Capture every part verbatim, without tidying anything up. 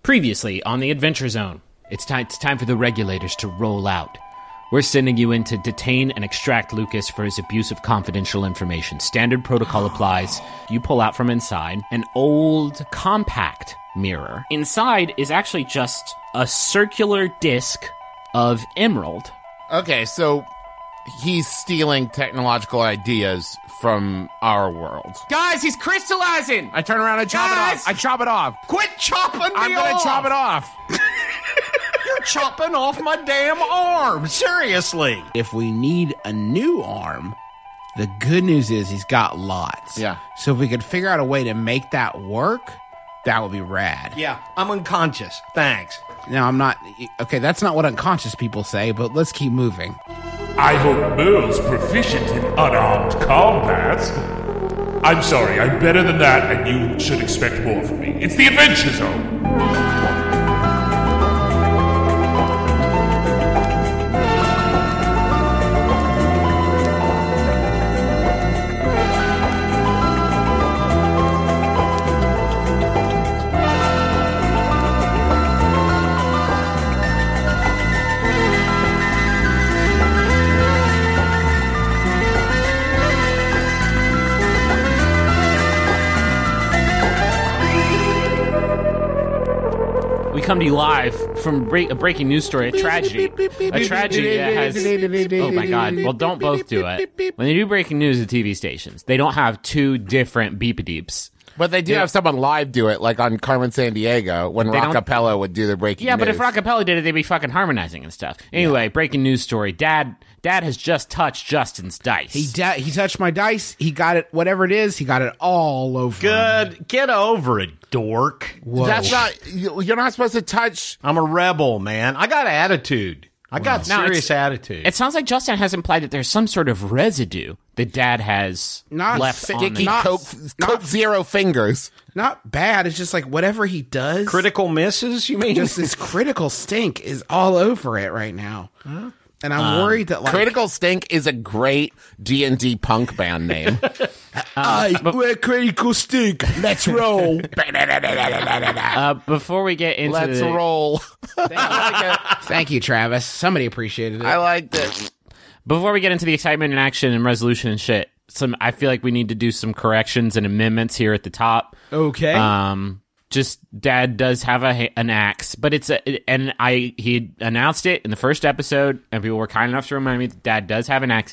Previously on the Adventure Zone, it's time, it's time for the regulators to roll out. We're sending you in to detain and extract Lucas for his abuse of confidential information. Standard protocol applies. You pull out from inside an old compact mirror. Inside is actually just a circular disc of emerald. Okay, so he's stealing technological ideas from our world. Guys, he's crystallizing! I turn around and chop Guys! it off. I chop it off. Quit chopping me I'm gonna off! chop it off. You're chopping off my damn arm. Seriously. If we need a new arm, the good news is he's got lots. Yeah. So if we could figure out a way to make that work, that would be rad. Yeah, I'm unconscious. Thanks. Now, I'm not... Okay, that's not what unconscious people say, but let's keep moving. I hope Merle's proficient in unarmed combat. I'm sorry, I'm better than that, and you should expect more from me. It's the Adventure Zone. We come to you live from break, a breaking news story, a tragedy. A tragedy that has... Oh my god. Well, don't both do it. When they do breaking news at T V stations, they don't have two different beep-a-deeps. But they do Yeah. have someone live do it, like on Carmen Sandiego, when They don't- Rockapella would do the breaking Yeah, news. but if Rockapella did it, they'd be fucking harmonizing and stuff. Anyway, breaking news story. Dad Dad has just touched Justin's dice. He da- he touched my dice. He got it, whatever it is, he got it all over. Good. Get over it, dork. Whoa. That's not... you- You're not supposed to touch... I'm a rebel, man. I got attitude. I got No, serious it's- attitude. It sounds like Justin has implied that there's some sort of residue that Dad has Not left on Sticky the... Not- Coke, not- Coke Zero fingers. Not bad. It's just like whatever he does, Critical misses, you mean? just this critical stink is all over it right now. And I'm worried that, like... Critical Stink is a great D and D punk band name. I wear critical stink. Let's roll. Uh, before we get into Let's the... roll. Thank you, Travis. Somebody appreciated it. I liked it. Before we get into the excitement and action and resolution and shit, some I feel like we need to do some corrections and amendments here at the top. Okay. Um, just Dad does have a ha- an axe, but it's a and I he announced it in the first episode, and people were kind enough to remind me that Dad does have an axe.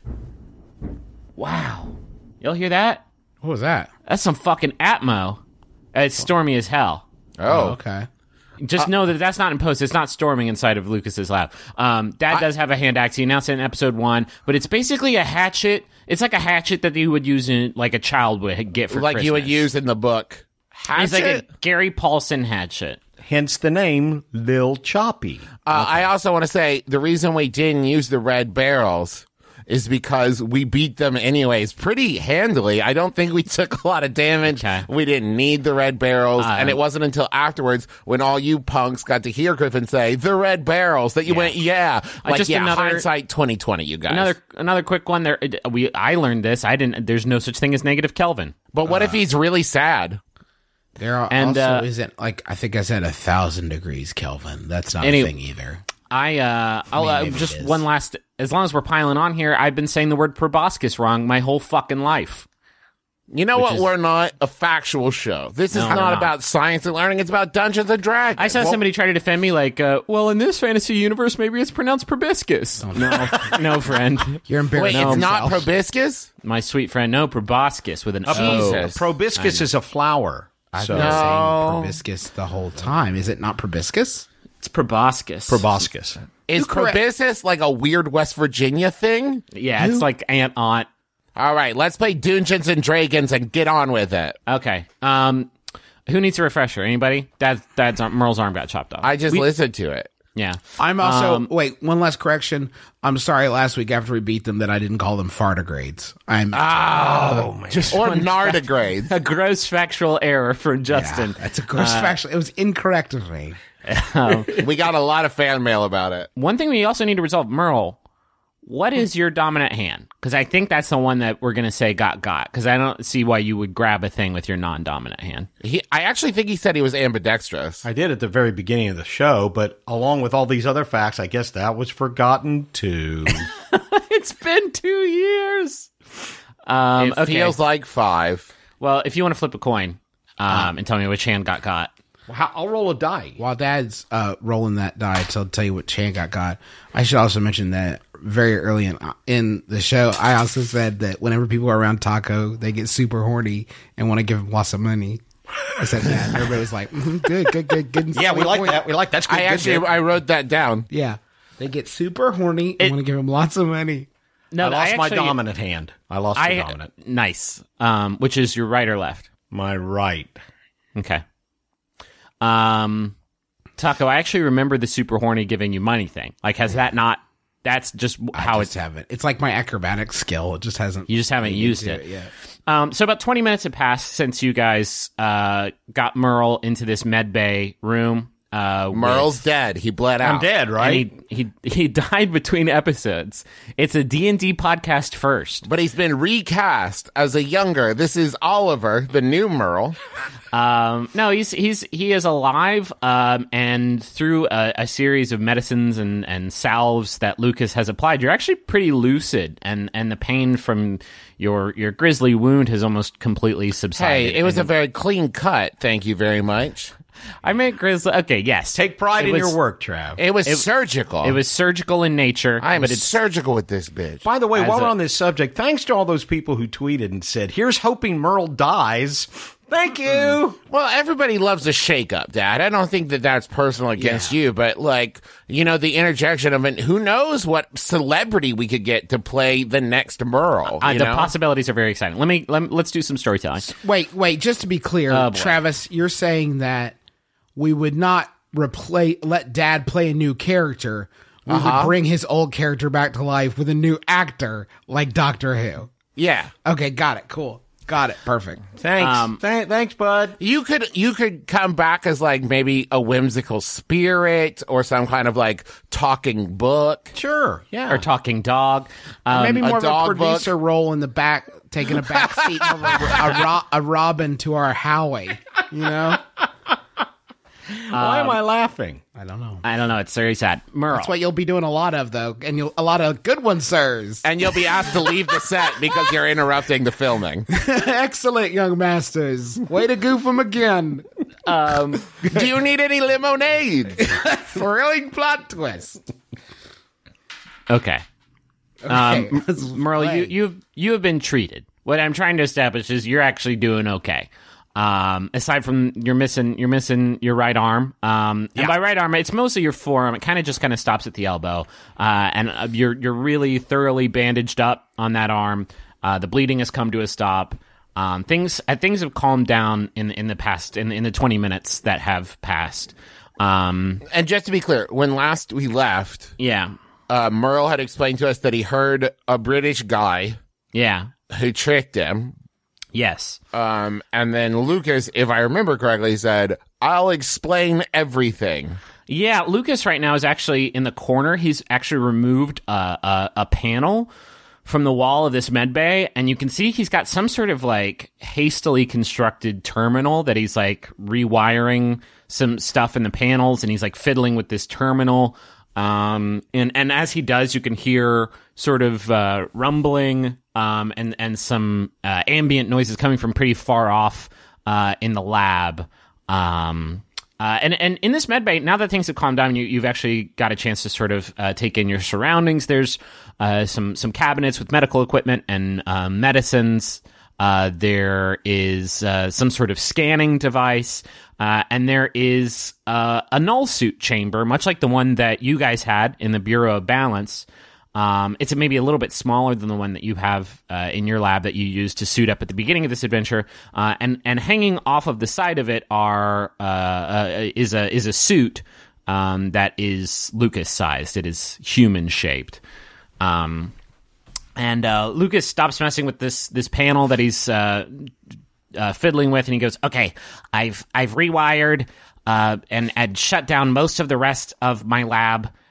Wow, y'all hear that? What was that? That's some fucking Atmo. It's stormy as hell. Oh. Okay. Just know that that's not in post. It's not storming inside of Lucas's lab. Um, Dad does have a hand axe. He announced it in episode one, but it's basically a hatchet. It's like a hatchet that you would use in, like a child would get for Like Christmas. you would use in the book. It's like a Hatchet? Gary Paulson hatchet. Hence the name Lil Choppy. Uh, I also want to say the reason we didn't use the red barrels is because we beat them anyways pretty handily. I don't think we took a lot of damage. Okay. We didn't need the red barrels. Uh, and it wasn't until afterwards when all you punks got to hear Griffin say, the red barrels, that you Yeah. went, yeah. Uh, Like, just yeah, another- hindsight twenty twenty, you guys. Another another quick one. There, we I learned this. I didn't. There's no such thing as negative Kelvin. But what if he's really sad? There are And, also uh, isn't, like, I think I said a thousand degrees Kelvin. That's not Any- a thing either. I uh, I'll uh, maybe it just is. one last. As long as we're piling on here, I've been saying the word proboscis wrong my whole fucking life. You know Which what? is- We're not a factual show. This is No, we're not, not. about science and learning. It's about Dungeons and Dragons. I saw Well, somebody try to defend me like, uh, well, in this fantasy universe, maybe it's pronounced proboscis. no, no, friend. You're Wait, embarrassing it's not yourself. proboscis? My sweet friend, no, proboscis with an O. Jesus. Proboscis is a flower. I've So been No. saying proboscis the whole time. Is it not proboscis? It's proboscis. proboscis. Is correct. proboscis like a weird West Virginia thing? Yeah, it's like aunt, aunt. All right, let's play Dungeons and Dragons and get on with it. Okay. Um, who needs a refresher? Anybody? Dad's, Dad's arm, Merle's arm got chopped off. I just We- listened to it. Yeah. I'm also Um, wait. One last correction. I'm sorry. Last week after we beat them, that I didn't call them fartigrades. I'm Oh, Just or one nardigrades. a gross factual error from Justin. Yeah, that's a gross factual. It was incorrect of me. We got a lot of fan mail about it. One thing we also need to resolve, Merle, what is your dominant hand? Because I think that's the one that we're going to say got got. Because I don't see why you would grab a thing with your non-dominant hand. He, I actually think he said he was ambidextrous. I did at the very beginning of the show, but along with all these other facts, I guess that was forgotten too. It's been two years. Um, it okay. feels like five. Well, if you want to flip a coin um, and tell me which hand got got. Well, I'll roll a die. While Dad's uh, rolling that die to tell you what Chan got got, I should also mention that very early in in the show, I also said that whenever people are around Taco, they get super horny and want to give him lots of money. I said that. And everybody was like, mm-hmm, good, good, good, good. Yeah, we like point. that. We like that's good. I good, actually good. I wrote that down. Yeah. They get super horny and It- want to give him lots of money. No, I lost I my actually- dominant hand. I lost I, the dominant. Nice. Um, which is your right or left? My right. Okay. Um, Taco, I actually remember the super horny giving you money thing. Like, has that not? That's just how I it's. just haven't. It's like my acrobatic skill. It just hasn't. You just haven't used into it. yet. Um, so about twenty minutes had passed since you guys uh, got Merle into this med bay room. Uh, Merle's with- dead. He bled out. I'm dead, right? and he, he he died between episodes. It's a D and D podcast first. But he's been recast as a younger. This is Oliver, the new Merle. Um, no, he's he's he is alive, um, and through a, a series of medicines and, and salves that Lucas has applied, you're actually pretty lucid, and, and the pain from your your grisly wound has almost completely subsided. Hey, it was a And very clean cut. Thank you very much. I meant grisly. Okay, yes, Take pride It in was- your work, Trav. It was It- surgical. It was surgical in nature, I am but it's surgical with this bitch. By the way, As while a- we're on this subject, thanks to all those people who tweeted and said, "Here's hoping Merle dies." Thank you. Well, everybody loves a shake-up, Dad. I don't think that that's personal against you, but, like, you know, the interjection of it, who knows what celebrity we could get to play the next Merle, uh, you the know? possibilities are very exciting. Let me, let me let's do some storytelling. Wait, wait. Just to be clear, Oh, boy. Travis, you're saying that we would not replay let Dad play a new character. We Uh-huh. would bring his old character back to life with a new actor like Doctor Who. Yeah. Okay, got it. Cool. Got it. Perfect. Thanks. Um, Th- thanks, bud. You could you could come back as, like, maybe a whimsical spirit or some kind of, like, talking book. Sure. Yeah. Or talking dog. Um, Maybe a more of a dog producer role in the back, taking a back seat, of a, a, Ro- a Robin to our Howie. You know? Why am I laughing? I don't know. I don't know. It's very sad. Merle. That's what you'll be doing a lot of, though, and you'll a lot of good ones, sirs. And you'll be asked to leave the set because you're interrupting the filming. Excellent, young masters. Way to goof them again. Um, do you need any lemonade? Thrilling plot twist. Okay. Okay, Um, let's Merle, play. you you you have been treated. What I'm trying to establish is you're actually doing okay. Um, aside from you're missing you're missing your right arm. Um, and by right arm, it's mostly your forearm. It kind of just kind of stops at the elbow. Uh, and uh, you're you're really thoroughly bandaged up on that arm. Uh, the bleeding has come to a stop. Um, things uh, things have calmed down in in the past in in the twenty minutes that have passed. Um, And just to be clear, when last we left, yeah, uh, Merle had explained to us that he heard a British guy yeah, who tricked him. yes. Um, and then Lucas, if I remember correctly, said, "I'll explain everything." Yeah, Lucas right now is actually in the corner. He's actually removed uh, a, a panel from the wall of this med bay, and you can see he's got some sort of like hastily constructed terminal that he's like rewiring some stuff in the panels, and he's like fiddling with this terminal. Um, and, and as he does, you can hear sort of uh, rumbling um, and, and some uh, ambient noises coming from pretty far off uh, in the lab. Um, uh, and, and in this med bay, now that things have calmed down, you, you've actually got a chance to sort of uh, take in your surroundings. There's uh, some some cabinets with medical equipment and uh, medicines. Uh, there is uh, some sort of scanning device, uh, and there is uh, a null suit chamber, much like the one that you guys had in the Bureau of Balance. Um, it's maybe a little bit smaller than the one that you have uh, in your lab that you used to suit up at the beginning of this adventure. Uh, and and hanging off of the side of it are uh, uh, is a is a suit um, that is Lucas sized. It is human shaped. Um, and uh, Lucas stops messing with this this panel that he's uh, uh, fiddling with, and he goes, "Okay, I've I've rewired uh, and and shut down most of the rest of my lab.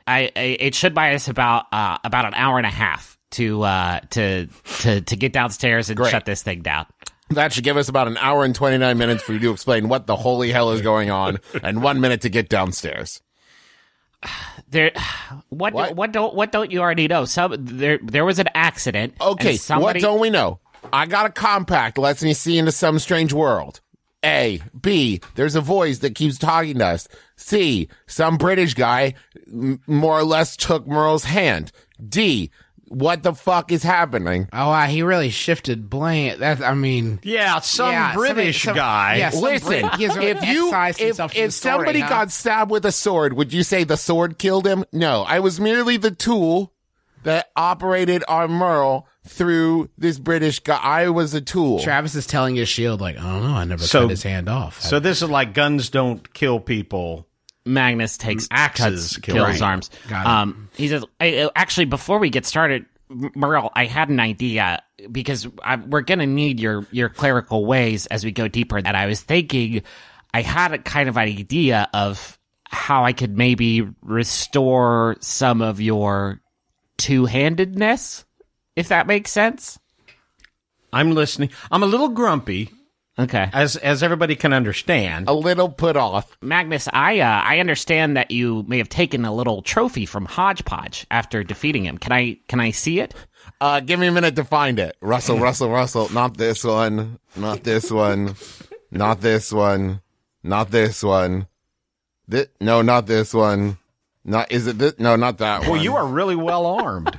I, I it should buy us about uh, about an hour and a half to uh, to to to get downstairs and Great. shut this thing down. That should give us about an hour and twenty-nine minutes for you to explain what the holy hell is going on, and one minute to get downstairs. There, what What? what don't what don't you already know? Some there there was an accident. Okay, and somebody, what don't we know? I got a compact, lets me see into some strange world. A. B. There's a voice that keeps talking to us. C. Some British guy m- more or less took Merle's hand. D. What the fuck is happening? Oh, wow, he really shifted blame. That I mean, Yeah, some yeah, British some- guy. yeah, some Listen, Brit- he has really if you excised if, himself from if the story, somebody huh? got stabbed with a sword, would you say the sword killed him? No, I was merely the tool that operated on Merle through this British guy. I was a tool. Travis is telling his shield, like, I don't know, I never So- cut his hand off. So this is like guns don't kill people. Magnus takes Axes cuts, kill- kills right. arms. Got it. Um, he says, I, actually, before we get started, M- Merle, I had an idea because I, we're gonna need your your clerical ways as we go deeper. And I was thinking, I had a kind of idea of how I could maybe restore some of your two-handedness, if that makes sense. I'm listening. I'm a little grumpy, Okay. as as everybody can understand. a little put off. Magnus, I uh, I understand that you may have taken a little trophy from Hodgepodge after defeating him. Can I can I see it? Uh, give me a minute to find it. Russell, Russell, Russell. Not this one. Not this one. Not this one. Not this one. This, no, not this one. Not, is it this? No, not that one. Well, you are really well armed.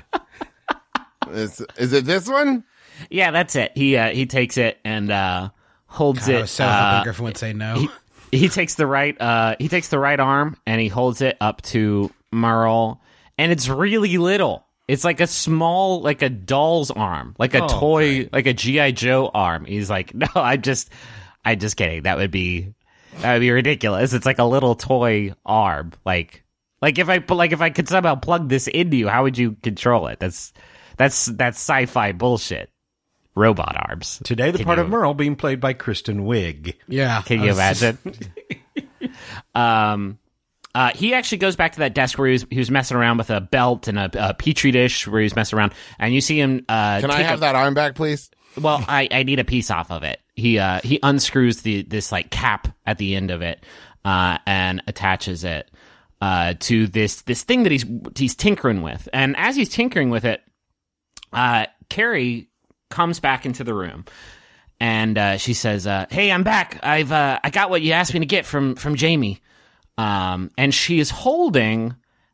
Is, is it this one? Yeah, that's it. He uh, he takes it and uh, holds I it. was so hoping uh, Griffin would say no. he, he takes the right uh, he takes the right arm and he holds it up to Merle, and it's really little. It's like a small, like a doll's arm, like a Oh, toy, like a G I Joe arm. He's like, no, I'm just, I'm just kidding. That would be, that would be ridiculous. It's like a little toy arm. Like, like if I, like if I could somehow plug this into you, how would you control it? That's, that's, that's sci-fi bullshit. Robot arms. Today, the Can part you- of Merle being played by Kristen Wiig. yeah. Can I you was just- imagine? um, uh, he actually goes back to that desk where he was, he was messing around with a belt and a, a petri dish where he was messing around, and you see him. Uh, Can I take have a, that arm back, please? Well, I, I need a piece off of it. He uh, he unscrews the this like cap at the end of it uh, and attaches it uh, to this this thing that he's he's tinkering with. And as he's tinkering with it, uh, Carrie comes back into the room. And uh, she says, uh, "Hey, I'm back. I've uh, I got what you asked me to get from from Jamie." Um, and she is holding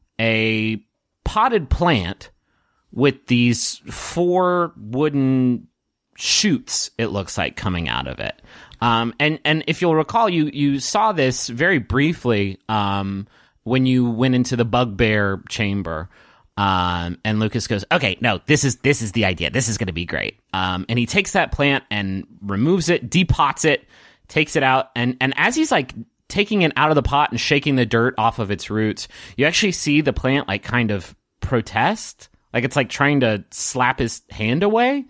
a potted plant with these four wooden shoots. It looks like coming out of it. Um, and and if you'll recall, you you saw this very briefly um, when you went into the bugbear chamber. Um, and Lucas goes, okay, no, this is, this is the idea. This is going to be great. Um, and he takes that plant and removes it, depots it, takes it out. And, and as he's like taking it out of the pot and shaking the dirt off of its roots, you actually see the plant like kind of protest. Like it's like trying to slap his hand away.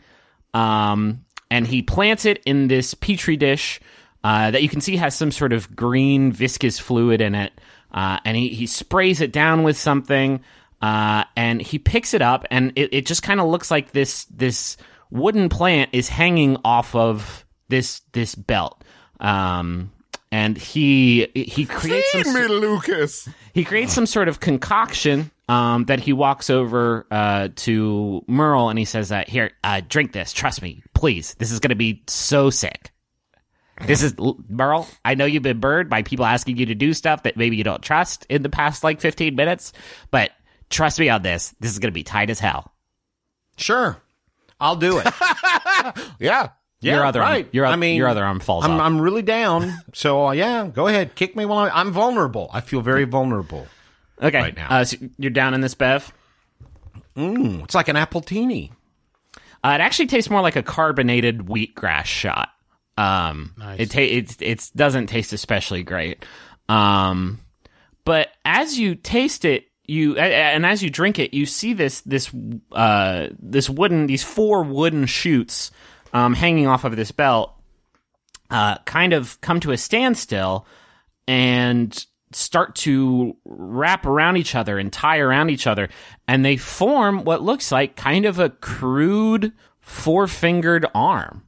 Um, and he plants it in this petri dish, uh, that you can see has some sort of green viscous fluid in it. Uh, and he, he sprays it down with something. Uh, and he picks it up, and it, it just kind of looks like this this wooden plant is hanging off of this this belt. Um, and he he creates Feed some me, Lucas. he creates some sort of concoction um, that he walks over uh, to Merle, and he says, uh, "Here, uh, drink this. Trust me, please. This is going to be so sick." This is Merle. I know you've been burned by people asking you to do stuff that maybe you don't trust in the past like fifteen minutes, but trust me on this. This is going to be tight as hell. Sure, I'll do it. Yeah. Yeah, your other right. arm, your, I mean, your other arm falls I'm, off. I'm really down. So uh, yeah, go ahead, kick me while I'm, I'm vulnerable. I feel very vulnerable. okay, right now. Uh, so you're down in this bev. Mm, it's like an appletini. Uh, it actually tastes more like a carbonated wheatgrass shot. Um, Nice. It ta- it it doesn't taste especially great. Um, but as you taste it, you a- a- and as you drink it, you see this this uh this wooden these four wooden chutes um hanging off of this belt, uh, kind of come to a standstill, and start to wrap around each other and tie around each other, and they form what looks like kind of a crude four-fingered arm.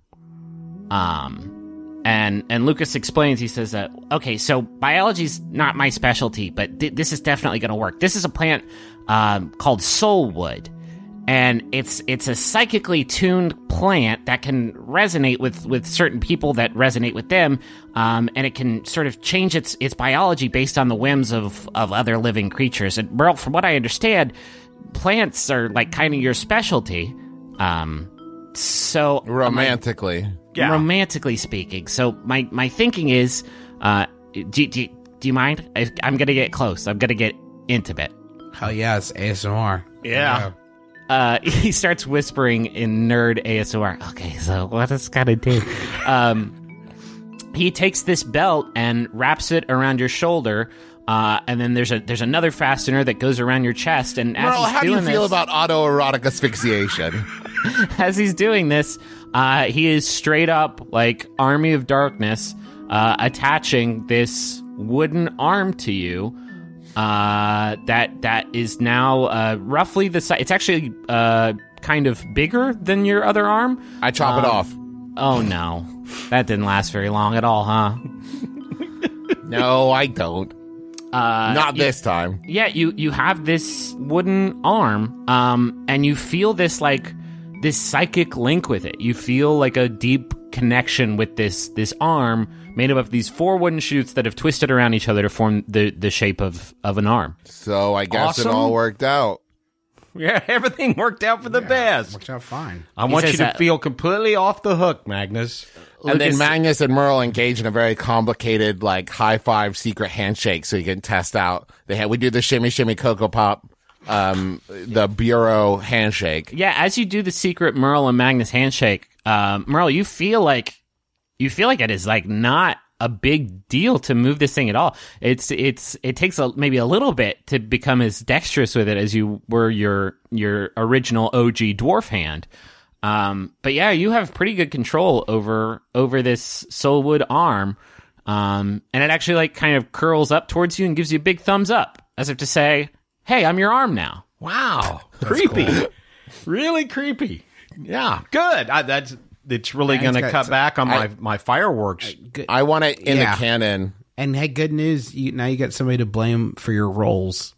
Um, and and Lucas explains, he says, that, okay, so biology's not my specialty, but th- this is definitely going to work. This is a plant um, called soulwood. And it's it's a psychically tuned plant that can resonate with, with certain people that resonate with them, um, and it can sort of change its its biology based on the whims of, of other living creatures. And Merle, from what I understand, plants are like kind of your specialty. Um, so Romantically, Yeah. romantically speaking. So my, my thinking is, uh, do, do, do you mind? I, I'm gonna get close. I'm gonna get intimate. Hell yeah, it's A S M R. Yeah. Uh, he starts whispering in nerd A S M R. Okay, so what is gonna do? Um, he takes this belt and wraps it around your shoulder, uh, and then there's a there's another fastener that goes around your chest. And as Merle, he's how do you doing feel this, about autoerotic asphyxiation? as he's doing this, uh, he is straight up like Army of Darkness, uh, attaching this wooden arm to you. Uh, that that is now uh, roughly the size. It's actually uh, kind of bigger than your other arm. I chop it Um, off. Oh no, that didn't last very long at all, huh? No, I don't. Uh, Not you- this time. Yeah, you you have this wooden arm, um, and you feel this like this psychic link with it. You feel like a deep connection with this this arm made up of these four wooden shoots that have twisted around each other to form the the shape of of an arm. So I guess Awesome. it all worked out. Yeah, everything worked out for the best. Worked out fine. I want you says to that- feel completely off the hook, Magnus. And then Lucas- Magnus and Merle engage in a very complicated, like, high five secret handshake so you can test out. They had, we do the shimmy shimmy Cocoa Pop, um, the bureau handshake. Yeah, as you do the secret Merle and Magnus handshake, um, Merle, you feel like you feel like it is like not a big deal to move this thing at all. It's it's it takes a, maybe a little bit to become as dexterous with it as you were your your original O G dwarf hand. Um, but yeah, you have pretty good control over over this soulwood arm, um, and it actually like kind of curls up towards you and gives you a big thumbs up, as if to say, "Hey, I'm your arm now." Wow. Creepy. Really creepy. Yeah. Good. I, that's it's really Yeah, going to it's cut got- back on I- my, my fireworks. Good. I want it in Yeah. the canon. And hey, good news. You, now you got somebody to blame for your rolls.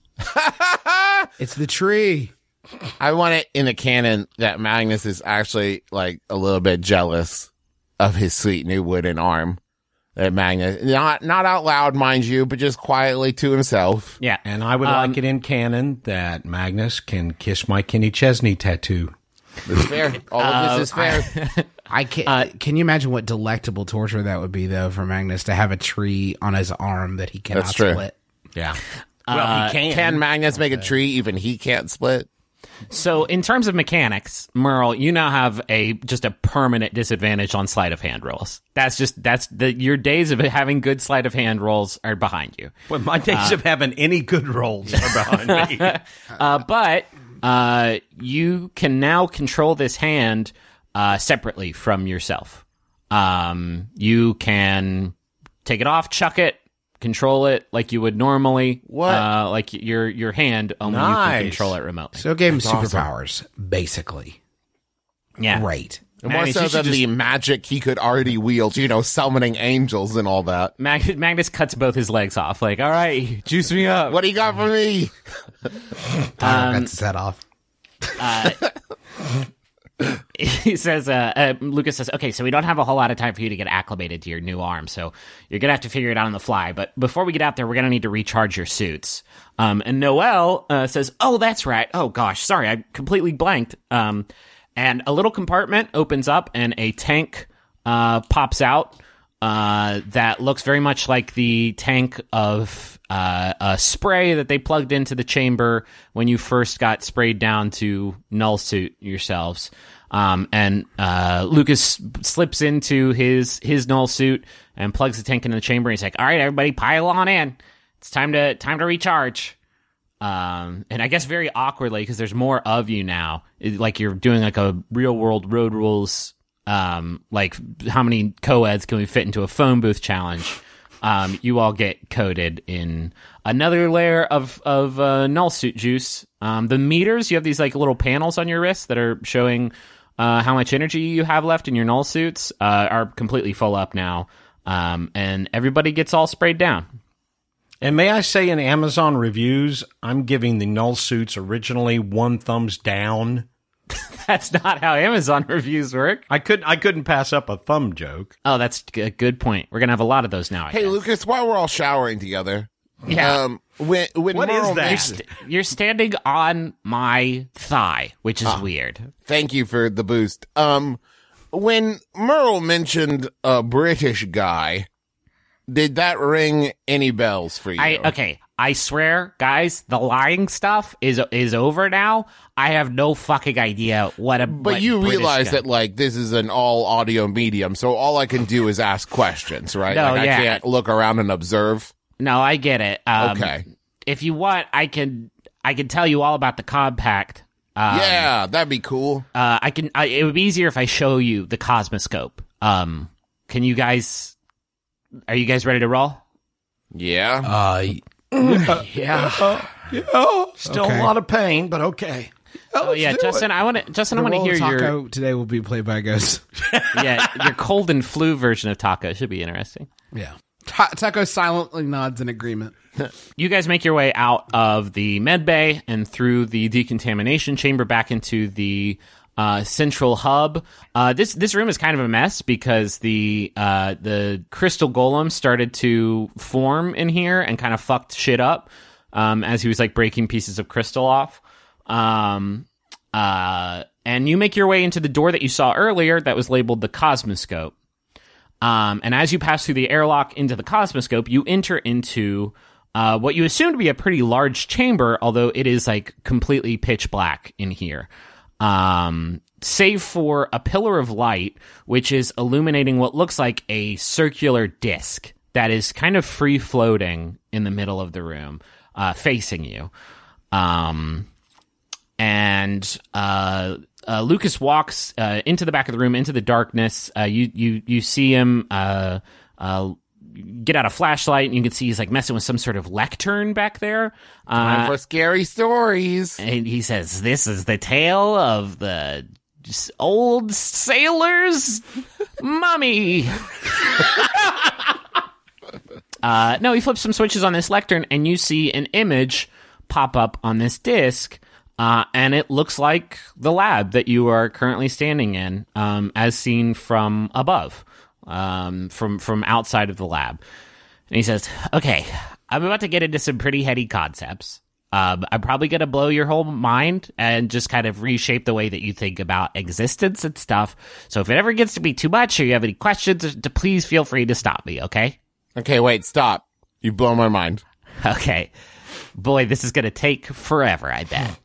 It's the tree. I want it in the canon that Magnus is actually, like, a little bit jealous of his sweet new wooden arm. That Magnus, not, not out loud, mind you, but just quietly to himself. Yeah, And I would Um, like it in canon that Magnus can kiss my Kenny Chesney tattoo. It's fair. All of this is fair. I can. can you imagine what delectable torture that would be, though, for Magnus to have a tree on his arm that he cannot That's true. split? Yeah. Well, Uh, he can. Can Magnus make a tree even he can't split? So, in terms of mechanics, Merle, you now have a just a permanent disadvantage on sleight of hand rolls. That's just that's the your days of having good sleight of hand rolls are behind you. Well, my days of having any good rolls are behind me. Uh, but uh, you can now control this hand uh, separately from yourself. Um, you can take it off, chuck it, control it like you would normally. What? Uh, like your your hand, only you can Nice. control it remotely. So it gave him That's awesome. superpowers, basically. Yeah. Great. And more Magnus, so you should than the magic he could already wield, you know, summoning angels and all that. Mag- Magnus cuts both his legs off. Like, all right, juice me up. What do you got for me? Um, That's his head off. He says, uh, uh, Lucas says, okay, so we don't have a whole lot of time for you to get acclimated to your new arm, so you're going to have to figure it out on the fly. But before we get out there, we're going to need to recharge your suits. Um, and Noel uh, says, oh, that's right. Oh, gosh, sorry, I completely blanked. Um, and a little compartment opens up, and a tank uh, pops out uh, that looks very much like the tank of uh, a spray that they plugged into the chamber when you first got sprayed down to null suit yourselves. Um, and uh, Lucas slips into his his null suit and plugs the tank into the chamber. And he's like, "All right, everybody, pile on in. It's time to time to recharge." Um, and I guess very awkwardly, because there's more of you now. It, like you're doing like a real world road rules. Um, like how many co-eds can we fit into a phone booth challenge? um, you all get coated in another layer of of uh, null suit juice. Um, the meters, you have these like little panels on your wrists that are showing uh, how much energy you have left in your null suits, uh, are completely full up now, um, and everybody gets all sprayed down. And may I say, in Amazon reviews, I'm giving the null suits originally one thumbs down. That's not how Amazon reviews work. I couldn't. I couldn't pass up a thumb joke. Oh, that's a good point. We're gonna have a lot of those now. I Hey, guess. Lucas, while we're all showering together, Yeah. um, when when What is Merle that? You're, mentioned- st- you're standing on my thigh, which is weird. Thank you for the boost. Um, when Merle mentioned a British guy, did that ring any bells for you? I okay. I swear, guys, the lying stuff is is over now. I have no fucking idea what a. But what you British realize guy- that, like, this is an all audio medium, so all I can do is ask questions, right? No, like, yeah. I can't look around and observe. No, I get it. Um, Okay. If you want, I can I can tell you all about the compact. Um, Yeah, that'd be cool. Uh, I can. I, it would be easier if I show you the Cosmoscope. Um, can you guys? Are you guys ready to roll? Yeah. Uh, Yeah. Still Okay. a lot of pain, but okay. Oh yeah, Justin. I want to. Justin, I want to hear your. taco today will be played by Ghost. Yeah, your cold and flu version of Taco should be interesting. Yeah. Ta- Taco silently nods in agreement. You guys make your way out of the med bay and through the decontamination chamber back into the uh, central hub. Uh, this this room is kind of a mess because the uh, the crystal golem started to form in here and kind of fucked shit up um, as he was like breaking pieces of crystal off. Um, uh, and you make your way into the door that you saw earlier that was labeled the Cosmoscope. Um, and as you pass through the airlock into the Cosmoscope, you enter into uh, what you assume to be a pretty large chamber, although it is like completely pitch black in here. Um, save for a pillar of light, which is illuminating what looks like a circular disc that is kind of free floating in the middle of the room, uh, facing you. Um, and uh, uh, Lucas walks uh, into the back of the room, into the darkness. Uh, you you you see him uh, uh, get out a flashlight, and you can see he's like messing with some sort of lectern back there. Time Uh, for scary stories. and he says, "This is the tale of the s- old sailor's mummy." uh, no, he flips some switches on this lectern, and you see an image pop up on this disc. Uh, and it looks like the lab that you are currently standing in, um, as seen from above, um, from from outside of the lab. And he says, "Okay, I'm about to get into some pretty heady concepts. Um, I'm probably going to blow your whole mind and just kind of reshape the way that you think about existence and stuff. So if it ever gets to be too much or you have any questions, to please feel free to stop me, okay?" Okay, wait, stop. You've blown my mind. Okay. Boy, this is going to take forever, I bet.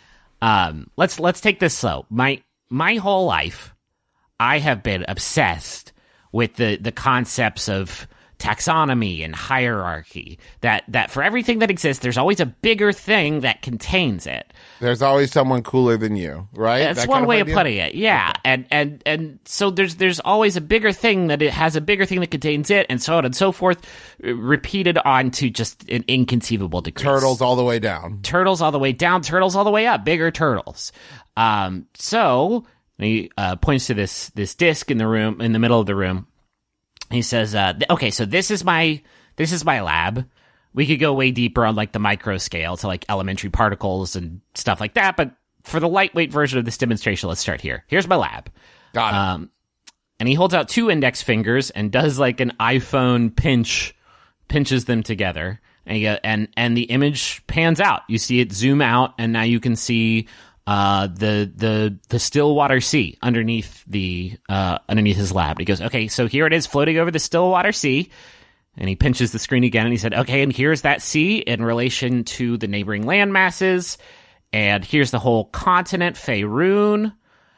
Um, let's let's take this slow. My my whole life, I have been obsessed with the, the concepts of taxonomy and hierarchy. That that for everything that exists, there's always a bigger thing that contains it. There's always someone cooler than you, right? That's That one kind way idea? of putting it. Yeah, and and and so there's there's always a bigger thing that it has a bigger thing that contains it, and so on and so forth, uh, repeated on to just an inconceivable degree. Turtles all the way down. turtles all the way down, turtles all the way up, bigger turtles. Um, so he uh, points to this this disc in the room, in the middle of the room. He says, uh, th- "Okay, so this is my this is my lab. We could go way deeper on like the micro scale to like elementary particles and stuff like that, but for the lightweight version of this demonstration, let's start here. Here's my lab." Got it. Um, and he holds out two index fingers and does like an iPhone pinch, pinches them together, and he go, and and the image pans out. You see it zoom out, and now you can see uh, the the the Stillwater Sea underneath the uh, underneath his lab. He goes, "Okay, so here it is, floating over the Stillwater Sea." And he pinches the screen again, and he said, "Okay, and here's that sea in relation to the neighboring land masses, and here's the whole continent, Faerun,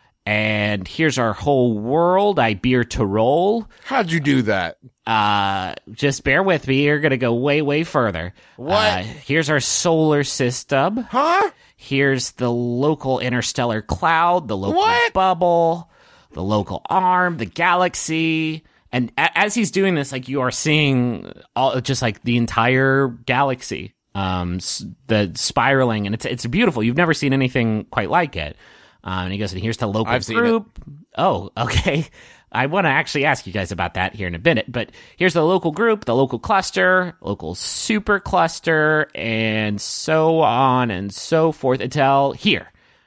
and here's our whole world, Ibir Tirol. How'd you do that? Uh, just bear with me. You're going to go way, way further. What? Uh, here's our solar system. Huh? Here's the local interstellar cloud, the local What? bubble, the local arm, the galaxy, And a- as he's doing this, like you are seeing all just like the entire galaxy, um, s- the spiraling, and it's it's beautiful. You've never seen anything quite like it. Um, and he goes, and here's the local I've seen group. Oh, okay. I want to actually ask you guys about that here in a minute, but here's the local group, the local cluster, local super cluster, and so on and so forth until here.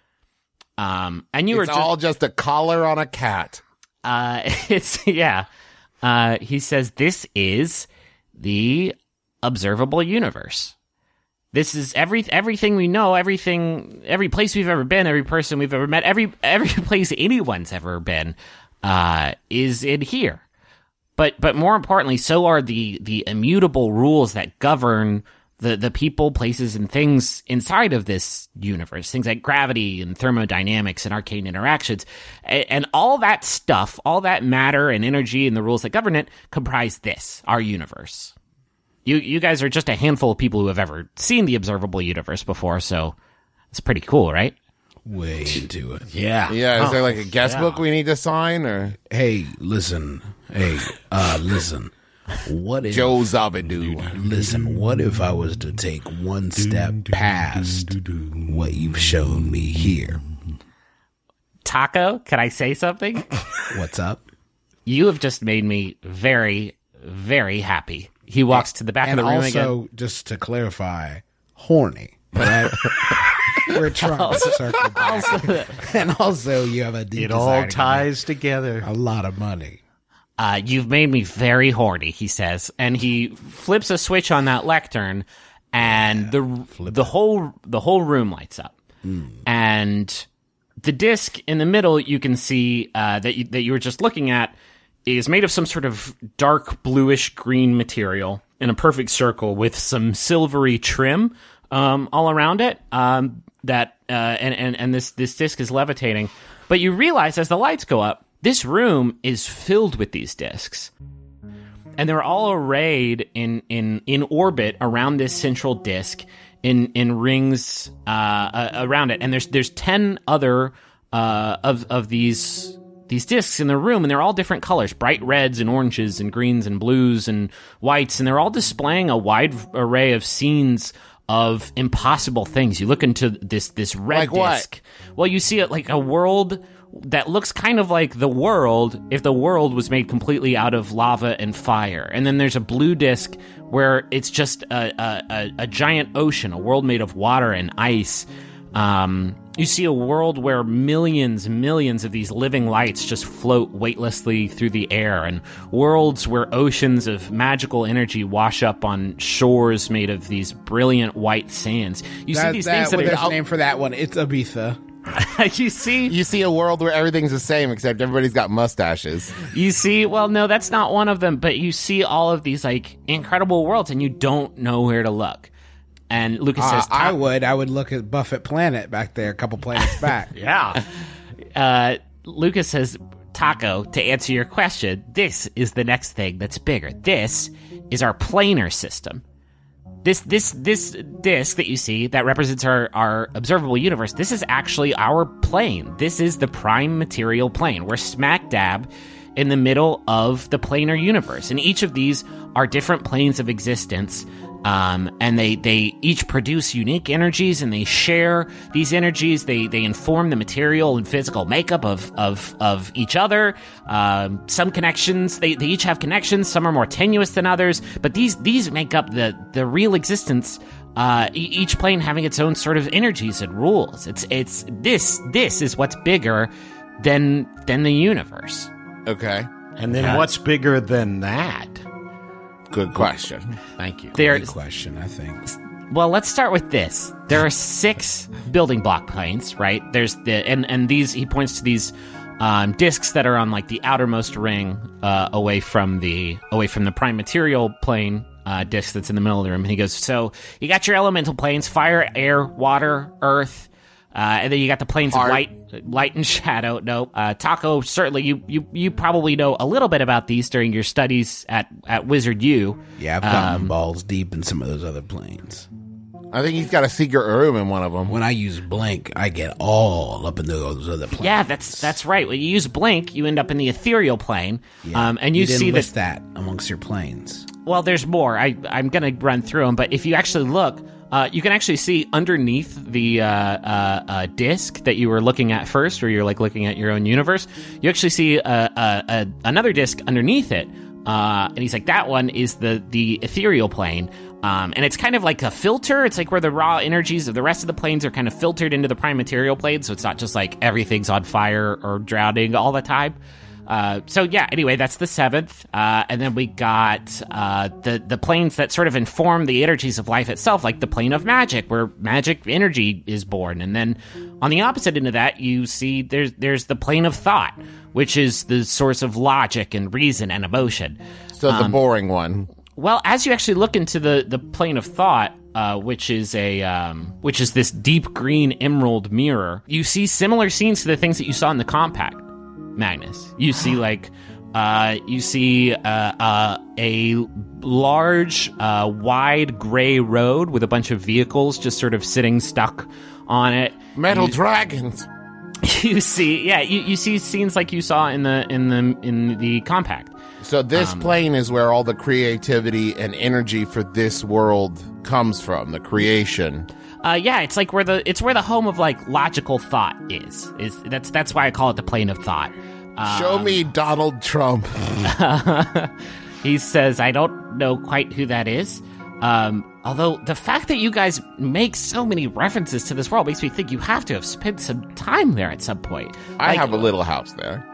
Um, and you It's were just, all just a collar on a cat. uh, it's, yeah. Uh, he says, this is the observable universe. This is every everything we know, everything, every place we've ever been, every person we've ever met, every every place anyone's ever been, uh, is in here. But but more importantly, so are the the immutable rules that govern the the people, places, and things inside of this universe. Things like gravity and thermodynamics and arcane interactions, and, and all that stuff, all that matter and energy and the rules that govern it comprise this, our universe. You you guys are just a handful of people who have ever seen the observable universe before, so it's pretty cool, right? Way into it. Yeah. Yeah, is Oh, there like a guest yeah. book we need to sign, or Hey, listen. Hey, uh, listen. What if Joe Zabadoo? Listen, what if I was to take one step past what you've shown me here? Taco, can I say something? What's up? You have just made me very, very happy. He walks to the back And of the room also, again. just to clarify, horny. Right? We're trying to circle back. And also, you have a deep It desire all to ties together. make a lot of money. Uh, you've made me very horny, he says, and he flips a switch on that lectern, and the the whole the whole room lights up, and the disc in the middle you can see uh, that you, that you were just looking at is made of some sort of dark bluish green material in a perfect circle with some silvery trim um, all around it. Um, that uh, and and and this this disc is levitating, but you realize as the lights go up, this room is filled with these discs, and they're all arrayed in in in orbit around this central disc in in rings uh, uh, around it. And there's there's ten other uh, of of these these discs in the room, and they're all different colors: bright reds and oranges and greens and blues and whites, and they're all displaying a wide array of scenes of impossible things. You look into this this red Like what? disc. Well, you see it like a world that looks kind of like the world if the world was made completely out of lava and fire. And then there's a blue disc where it's just a, a, a, a giant ocean, a world made of water and ice. Um, you see a world where millions, millions of these living lights just float weightlessly through the air, and worlds where oceans of magical energy wash up on shores made of these brilliant white sands. You see That, these that, things that well, are... there's a name for that one. It's Ibiza. you see... You see a world where everything's the same except everybody's got mustaches. You see, well, no, that's not one of them, but you see all of these, like, incredible worlds, and you don't know where to look. And Lucas Uh, says... I "Top- would. I would look at Buffett Planet back there, a couple planets back. Yeah. Uh, Lucas says, Taco, to answer your question, this is the next thing that's bigger. This is our planar system. This this this disc that you see that represents our, our observable universe, this is actually our plane. This is the prime material plane. We're smack dab in the middle of the planar universe. And each of these are different planes of existence. Um, and they, they each produce unique energies, and they share these energies. They they inform the material and physical makeup of of, of each other. Um, some connections, they, they each have connections. Some are more tenuous than others, but these these make up the the real existence. Uh, e- each plane having its own sort of energies and rules. It's it's this this is what's bigger than than the universe. Okay. And then Yeah. what's bigger than that? Good question. Thank you. There, Good question, I think. Well, let's start with this. There are six building block planes, right? There's the and and these he points to these um, discs that are on like the outermost ring uh, away from the away from the prime material plane uh, disc that's in the middle of the room. And he goes, so you got your elemental planes: fire, air, water, earth. Uh, and then you got the planes Heart. of light, light and shadow. No, uh, Taco. Certainly, you, you you probably know a little bit about these during your studies at, at Wizard U. Yeah, I've gotten balls deep in some of those other planes. I think he's got a secret room in one of them. When I use blink, I get all up in those other planes. Yeah, that's that's right. When you use blink, you end up in the ethereal plane, Yeah. um, and you, you didn't see list that. that amongst your planes. Well, there's more. I I'm gonna run through them, but if you actually look, uh, you can actually see underneath the uh, uh, uh, disc that you were looking at first, where you're like looking at your own universe. You actually see a, a, a, another disc underneath it, uh, and he's like, that one is the the ethereal plane. Um, and it's kind of like a filter. It's like where the raw energies of the rest of the planes are kind of filtered into the prime material plane, so it's not just like everything's on fire or drowning all the time. Uh, so yeah, anyway, that's the seventh. Uh, and then we got uh, the, the planes that sort of inform the energies of life itself, like the plane of magic, where magic energy is born. And then on the opposite end of that, you see there's, there's the plane of thought, which is the source of logic and reason and emotion. So the boring one. Well, as you actually look into the, the plane of thought, uh, which is a um, which is this deep green emerald mirror, you see similar scenes to the things that you saw in the compact, Magnus. You see like uh, you see uh, uh, a large, uh, wide gray road with a bunch of vehicles just sort of sitting stuck on it. Metal You- dragons. You see, yeah, you, you see scenes like you saw in the in the in the compact. So this Um, plane is where all the creativity and energy for this world comes from, the creation. Uh, yeah, it's like where the it's where the home of like logical thought is. Is that's that's why I call it the plane of thought. Uh, Show me Donald Trump. he says, I don't know quite who that is. Um, although the fact that you guys make so many references to this world makes me think you have to have spent some time there at some point. I Like, have a little house there.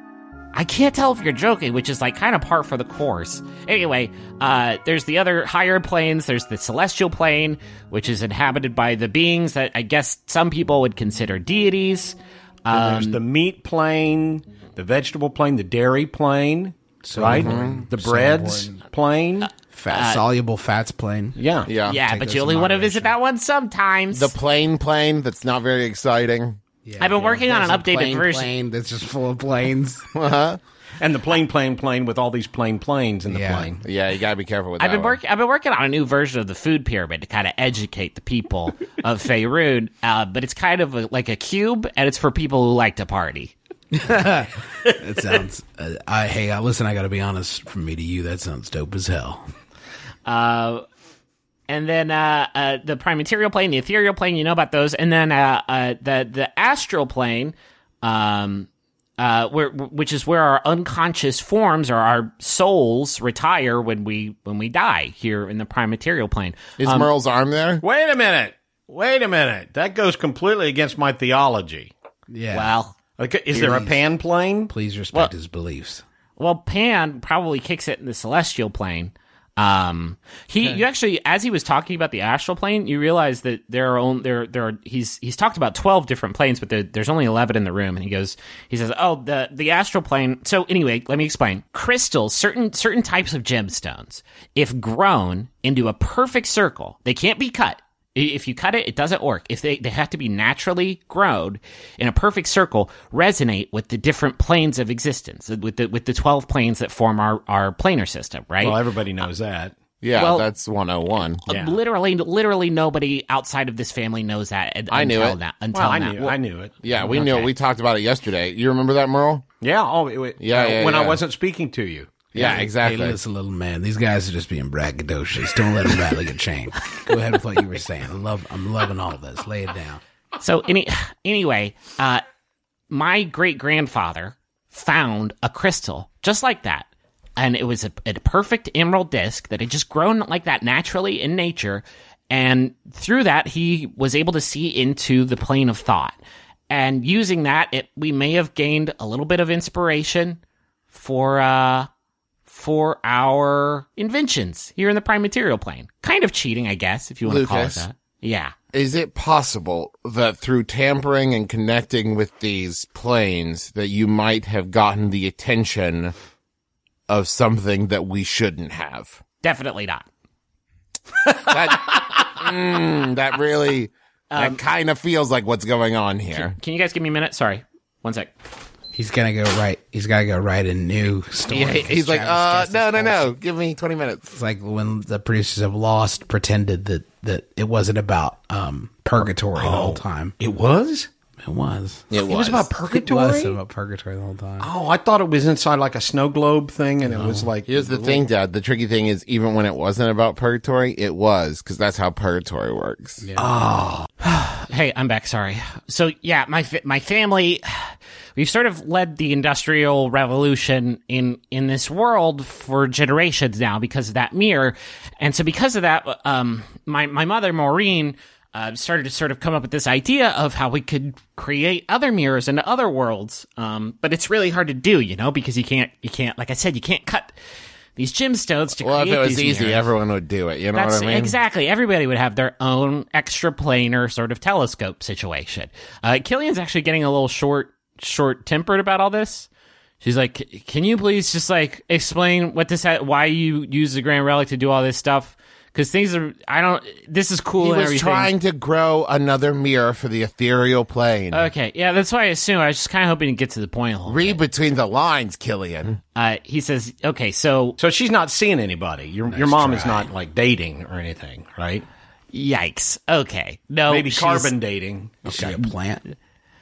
I can't tell if you're joking, which is like kind of par for the course. Anyway, uh, there's the other higher planes. There's the celestial plane, which is inhabited by the beings that I guess some people would consider deities. Um, There's the meat plane, the vegetable plane, the dairy plane, right? The breads plane. Fat, soluble fats plane. Yeah. Yeah. yeah, take but those you in only want to moderation. visit that one sometimes. The plane plane that's not very exciting. Yeah, I've been yeah. working on an There's a updated plain version. Plane that's just full of planes. And the plane, plane, plane with all these plane planes in the Yeah. plane. Yeah, you gotta be careful with I've that been one. working. I've been working on a new version of the food pyramid to kind of educate the people of Faerun. Uh, but it's kind of a, like a cube, and it's for people who like to party. That sounds. Uh, I hey, uh, listen. I got to be honest. From me to you, that sounds dope as hell. Uh, and then uh, uh, the prime material plane, the ethereal plane, you know about those. And then uh, uh, the the astral plane, um, uh, where which is where our unconscious forms or our souls retire when we when we die here in the prime material plane. Is Um, Merle's arm there? Wait a minute. Wait a minute. That goes completely against my theology. Yeah. well, Like, is there a pan plane? please respect his beliefs. well, Pan probably kicks it in the celestial plane. Um, he, you actually, as he was talking about the astral plane, you realize that there are only there there are he's he's talked about twelve different planes, but there, there's only eleven in the room. And he goes, he says, oh, the the astral plane. So anyway, let me explain. Crystals, certain certain types of gemstones, if grown into a perfect circle, they can't be cut. If you cut it, it doesn't work. If they, they have to be naturally grown in a perfect circle, resonate with the different planes of existence, with the with the twelve planes that form our, our planar system, right? Well, everybody knows that. Yeah, Well- that's one oh one. Yeah. Literally, literally nobody outside of this family knows that. un- I knew until it. Now, until Well, I now. knew, I knew it. Yeah, we knew Okay. it. We talked about it yesterday. You remember that, Merle? Yeah. Oh, it, it- Yeah, uh, yeah, when I yeah. wasn't speaking to you. Yeah, exactly. Hey, listen, little man. These guys are just being braggadocious. Don't let them rattle your chain. Go ahead with what you were saying. I love. I'm loving all this. Lay it down. So any anyway, uh, my great grandfather found a crystal just like that, and it was a, a perfect emerald disc that had just grown like that naturally in nature, and through that he was able to see into the plane of thought, and using that, it we may have gained a little bit of inspiration for uh for our inventions here in the prime material plane. Kind of cheating, I guess, if you want to call it Lucas. that. Yeah. Is it possible that through tampering and connecting with these planes that you might have gotten the attention of something that we shouldn't have? Definitely not. That, mm, that really, that kind of feels like what's going on here. Can you guys give me a minute? Sorry. One sec. He's gonna go right. He's gotta go write a new story. Yeah, he's like, Travis uh, gets no, this no, bullshit. no, give me twenty minutes. It's like when the producers of Lost pretended that that it wasn't about um, purgatory the whole time. It was? It was. It was, It was about It purgatory? was about purgatory the whole time. Oh, I thought it was inside like a snow globe thing, and it was like... Here's the thing, Dad. The tricky thing is, even when it wasn't about purgatory, it was, because that's how purgatory works. Yeah. Hey, I'm back. Sorry. So yeah, my fa- my family, we've sort of led the industrial revolution in in this world for generations now because of that mirror, and so because of that, um, my my mother Maureen uh, started to sort of come up with this idea of how we could create other mirrors into other worlds. Um, but it's really hard to do, you know, because you can't you can't like I said, you can't cut these gemstones to Well, create if it was these easy, mirrors. everyone would do it. You know That's what I mean? exactly. Everybody would have their own extraplanar sort of telescope situation. Uh, Killian's actually getting a little short, short tempered about all this. She's like, "Can you please just like explain what this, ha- why you use the Grand Relic to do all this stuff? Because things are, I don't. This is cool He and was everything." trying to grow another mirror for the ethereal plane. Okay, yeah, that's why I assume. I was just kind of hoping to get to the point a little Read bit. between the lines, Killian. Uh, he says, "Okay, so So she's not seeing anybody. Your your mom is not like dating or anything, right? yikes. Okay, no, Maybe she's- carbon dating. Is she a plant?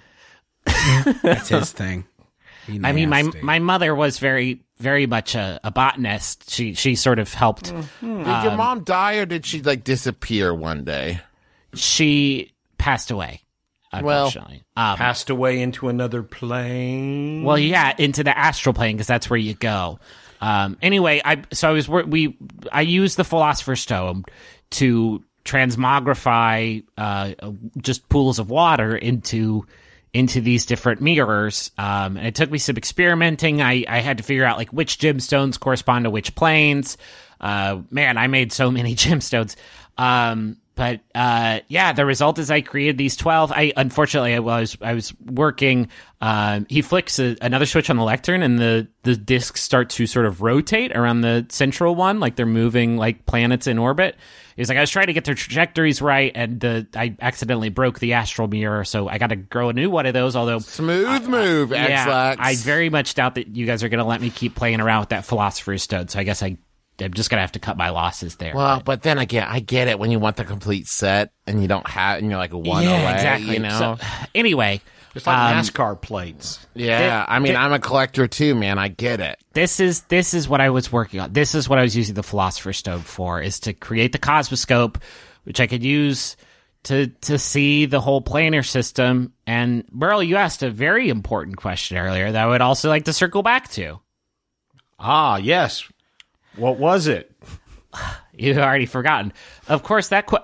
That's his thing. He I mean, my nasty. my mother was very very much a, a botanist. She she sort of helped. Did Um, your mom die or did she like disappear one day? She passed away, Well- unfortunately. um, Passed away into another plane. well, yeah, into the astral plane because that's where you go. Um, anyway, I so I was wor- we I used the Philosopher's Stone to transmogrify uh, just pools of water into into these different mirrors. Um, and it took me some experimenting. I, I had to figure out like which gemstones correspond to which planes. Uh, man, I made so many gemstones. Um, but uh, yeah, the result is I created these twelve. I unfortunately I was I was working. Um, he flicks a, another switch on the lectern, and the the discs start to sort of rotate around the central one, like they're moving like planets in orbit. He's like, I was trying to get their trajectories right, and the I accidentally broke the astral mirror, so I got to grow a new one of those. Although Smooth move, yeah, X-Lax. I very much doubt that you guys are going to let me keep playing around with that Philosopher's Stone. So I guess I, I'm just going to have to cut my losses there. Well, but then again, I get it when you want the complete set and you don't have, and you're like one yeah, away. exactly. You know? So, anyway, It's like um, NASCAR plates. yeah. I mean, I'm a collector too, man. I get it. this is this is what I was working on. This is what I was using the Philosopher's Stone for, is to create the Cosmoscope, which I could use to to see the whole planar system. And Burl, you asked a very important question earlier that I would also like to circle back to. Ah, yes. What was it? You've already forgotten. Of course, that qu-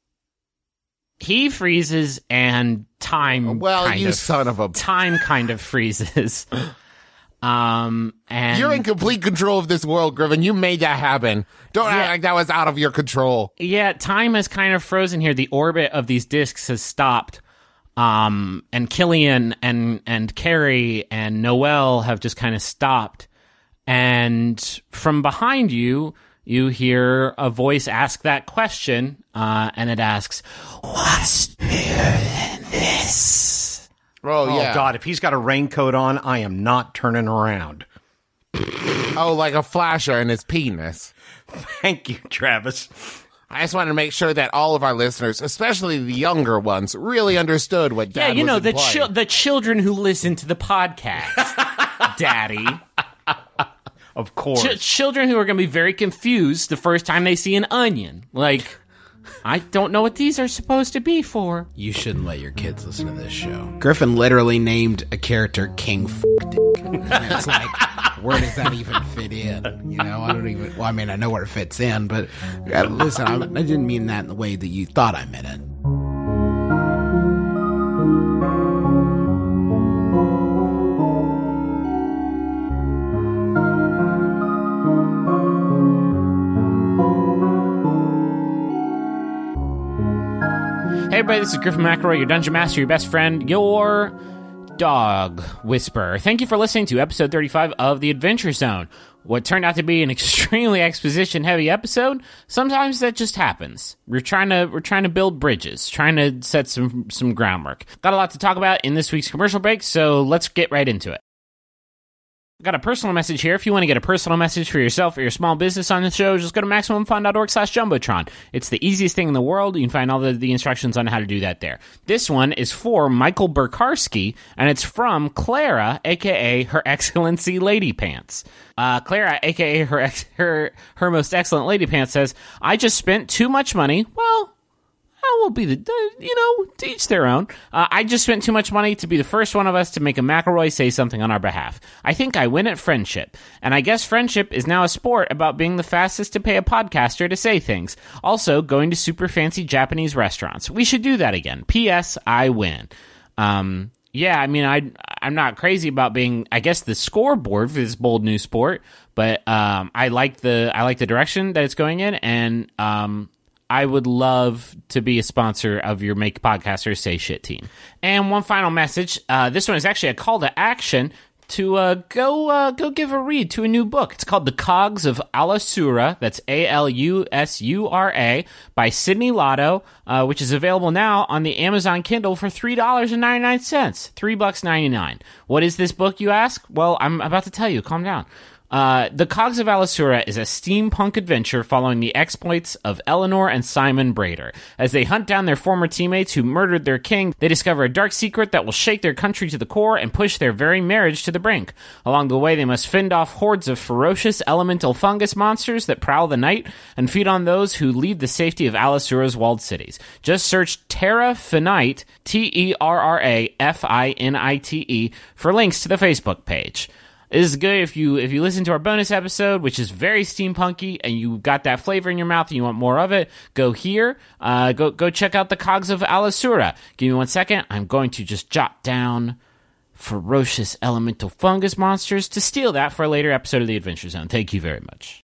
he freezes and time. Well, kind you of, son of a. time kind of freezes. Um, and You're in complete control of this world, Griffin. You made that happen. Don't Yeah. act like that was out of your control. yeah, time is kind of frozen here. The orbit of these discs has stopped. Um, and Killian and and Carrie and Noelle have just kind of stopped. And from behind you, you hear a voice ask that question, uh, and it asks, "What's bigger than this?" Oh, Oh, yeah. God, if he's got a raincoat on, I am not turning around. Oh, like a flasher in his penis. Thank you, Travis. I just wanted to make sure that all of our listeners, especially the younger ones, really understood what Dad Yeah, you was know, the implying. chil- the children who listen to the podcast, Daddy. Of course. Ch- children who are going to be very confused the first time they see an onion. Like, I don't know what these are supposed to be for. You shouldn't let your kids listen to this show. Griffin literally named a character King F*** Dick. And it's like, where does that even fit in? You know, I don't even, well, I mean, I know where it fits in, but uh, listen, I, I didn't mean that in the way that you thought I meant it. Hey, everybody, this is Griffin McElroy, your Dungeon Master, your best friend, your dog whisperer. Thank you for listening to episode thirty-five of The Adventure Zone. What turned out to be an extremely exposition-heavy episode, sometimes that just happens. We're trying to we're trying to build bridges, trying to set some some groundwork. Got a lot to talk about in this week's commercial break, so let's get right into it. Got a personal message here. If you want to get a personal message for yourself or your small business on the show, just go to MaximumFun.org slash Jumbotron. It's the easiest thing in the world. You can find all the, the instructions on how to do that there. This one is for Michael Burkarski, and it's from Clara, a k a. Her Excellency Lady Pants. Uh, Clara, a k a. Her, ex- her, her Most Excellent Lady Pants says, I just spent too much money. Well, I will be the, you know, to each their own. Uh, I just spent too much money to be the first one of us to make a McElroy say something on our behalf. I think I win at friendship. And I guess friendship is now a sport about being the fastest to pay a podcaster to say things. Also, going to super fancy Japanese restaurants. We should do that again. P S. I win. Um, yeah, I mean, I, I'm not crazy about being, I guess, the scoreboard for this bold new sport. But um, I like the I like the direction that it's going in. And um I would love to be a sponsor of your Make Podcasters Say Shit team. And one final message. Uh, this one is actually a call to action to uh, go uh, go give a read to a new book. It's called The Cogs of Alusura. That's A L U S U R A by Sidney Lotto, uh, which is available now on the Amazon Kindle for three dollars and ninety-nine cents. three bucks ninety-nine. What is this book, you ask? Well, I'm about to tell you. Calm down. Uh, The Cogs of Alusura is a steampunk adventure following the exploits of Eleanor and Simon Brader. As they hunt down their former teammates who murdered their king, they discover a dark secret that will shake their country to the core and push their very marriage to the brink. Along the way, they must fend off hordes of ferocious elemental fungus monsters that prowl the night and feed on those who leave the safety of Alusura's walled cities. Just search Terra Finite, T E R R A F I N I T E, for links to the Facebook page. This is good if you if you listen to our bonus episode, which is very steampunky, and you got that flavor in your mouth and you want more of it, go here. Uh, go go check out The Cogs of Alusura. Give me one second. I'm going to just jot down ferocious elemental fungus monsters to steal that for a later episode of the Adventure Zone. Thank you very much.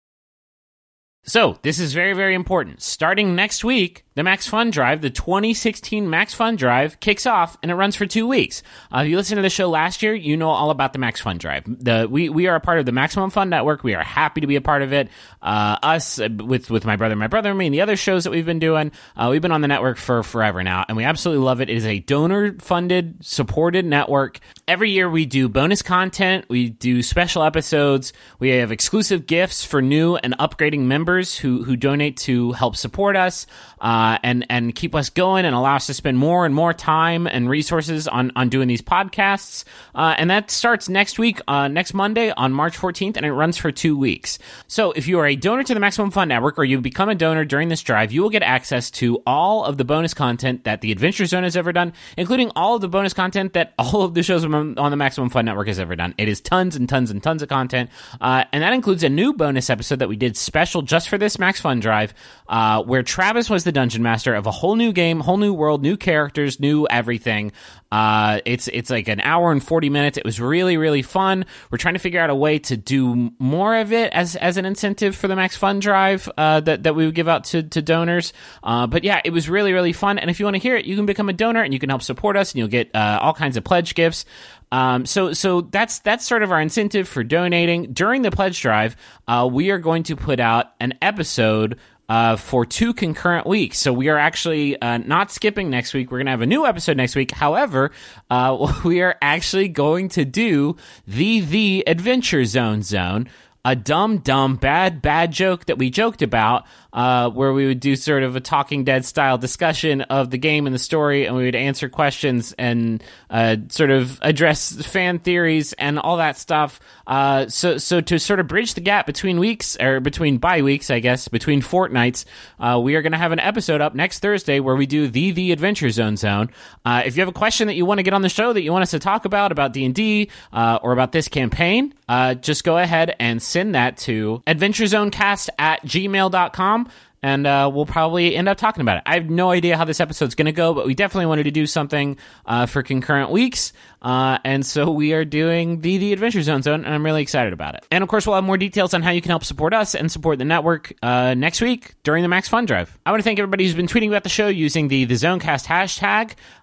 So, this is very, very important. Starting next week, the Max Fun Drive, the twenty sixteen Max Fun Drive, kicks off, and it runs for two weeks. Uh, if you listened to the show last year, you know all about the Max Fun Drive. The, we, we are a part of the Maximum Fun Network. We are happy to be a part of it. Uh, us, with, with my brother, my brother and me, and the other shows that we've been doing, uh, we've been on the network for forever now, and we absolutely love it. It is a donor-funded, supported network. Every year we do bonus content, we do special episodes, we have exclusive gifts for new and upgrading members who who donate to help support us uh, and and keep us going and allow us to spend more and more time and resources on on doing these podcasts. Uh, and that starts next week, uh, next Monday on March fourteenth, and it runs for two weeks. So if you are a donor to the Maximum Fun Network or you become a donor during this drive, you will get access to all of the bonus content that the Adventure Zone has ever done, including all of the bonus content that all of the shows on the Maximum Fun Network has ever done. It is tons and tons and tons of content, uh, and that includes a new bonus episode that we did special just for this Max Fun Drive, uh, where Travis was the dungeon master of a whole new game, whole new world, new characters, new everything. Uh, it's it's like an hour and forty minutes. It was really, really fun. We're trying to figure out a way to do more of it as as an incentive for the Max Fun Drive uh, that, that we would give out to, to donors. Uh, but yeah, it was really, really fun. And if you want to hear it, you can become a donor and you can help support us, and you'll get uh, all kinds of pledge gifts. Um, so, so that's, that's sort of our incentive for donating. During the pledge drive, uh, we are going to put out an episode, uh, for two concurrent weeks. So we are actually, uh, not skipping next week. We're going to have a new episode next week. However, uh, we are actually going to do the, the Adventure Zone zone. A dumb, dumb, bad, bad joke that we joked about, uh, where we would do sort of a Talking Dead style discussion of the game and the story, and we would answer questions and uh, sort of address fan theories and all that stuff. Uh, so, so to sort of bridge the gap between weeks, or between bye weeks, I guess, between fortnights, uh, we are going to have an episode up next Thursday where we do the the Adventure Zone zone. Uh, if you have a question that you want to get on the show that you want us to talk about about D and D uh, or about this campaign, uh, just go ahead and send that to adventurezonecast at gmail dot com, and uh, we'll probably end up talking about it. I have no idea how this episode's going to go, but we definitely wanted to do something uh, for concurrent weeks, uh, and so we are doing the, the Adventure Zone Zone, and I'm really excited about it. And of course, we'll have more details on how you can help support us and support the network uh, next week during the Max Fun Drive. I want to thank everybody who's been tweeting about the show using the, the Zonecast hashtag.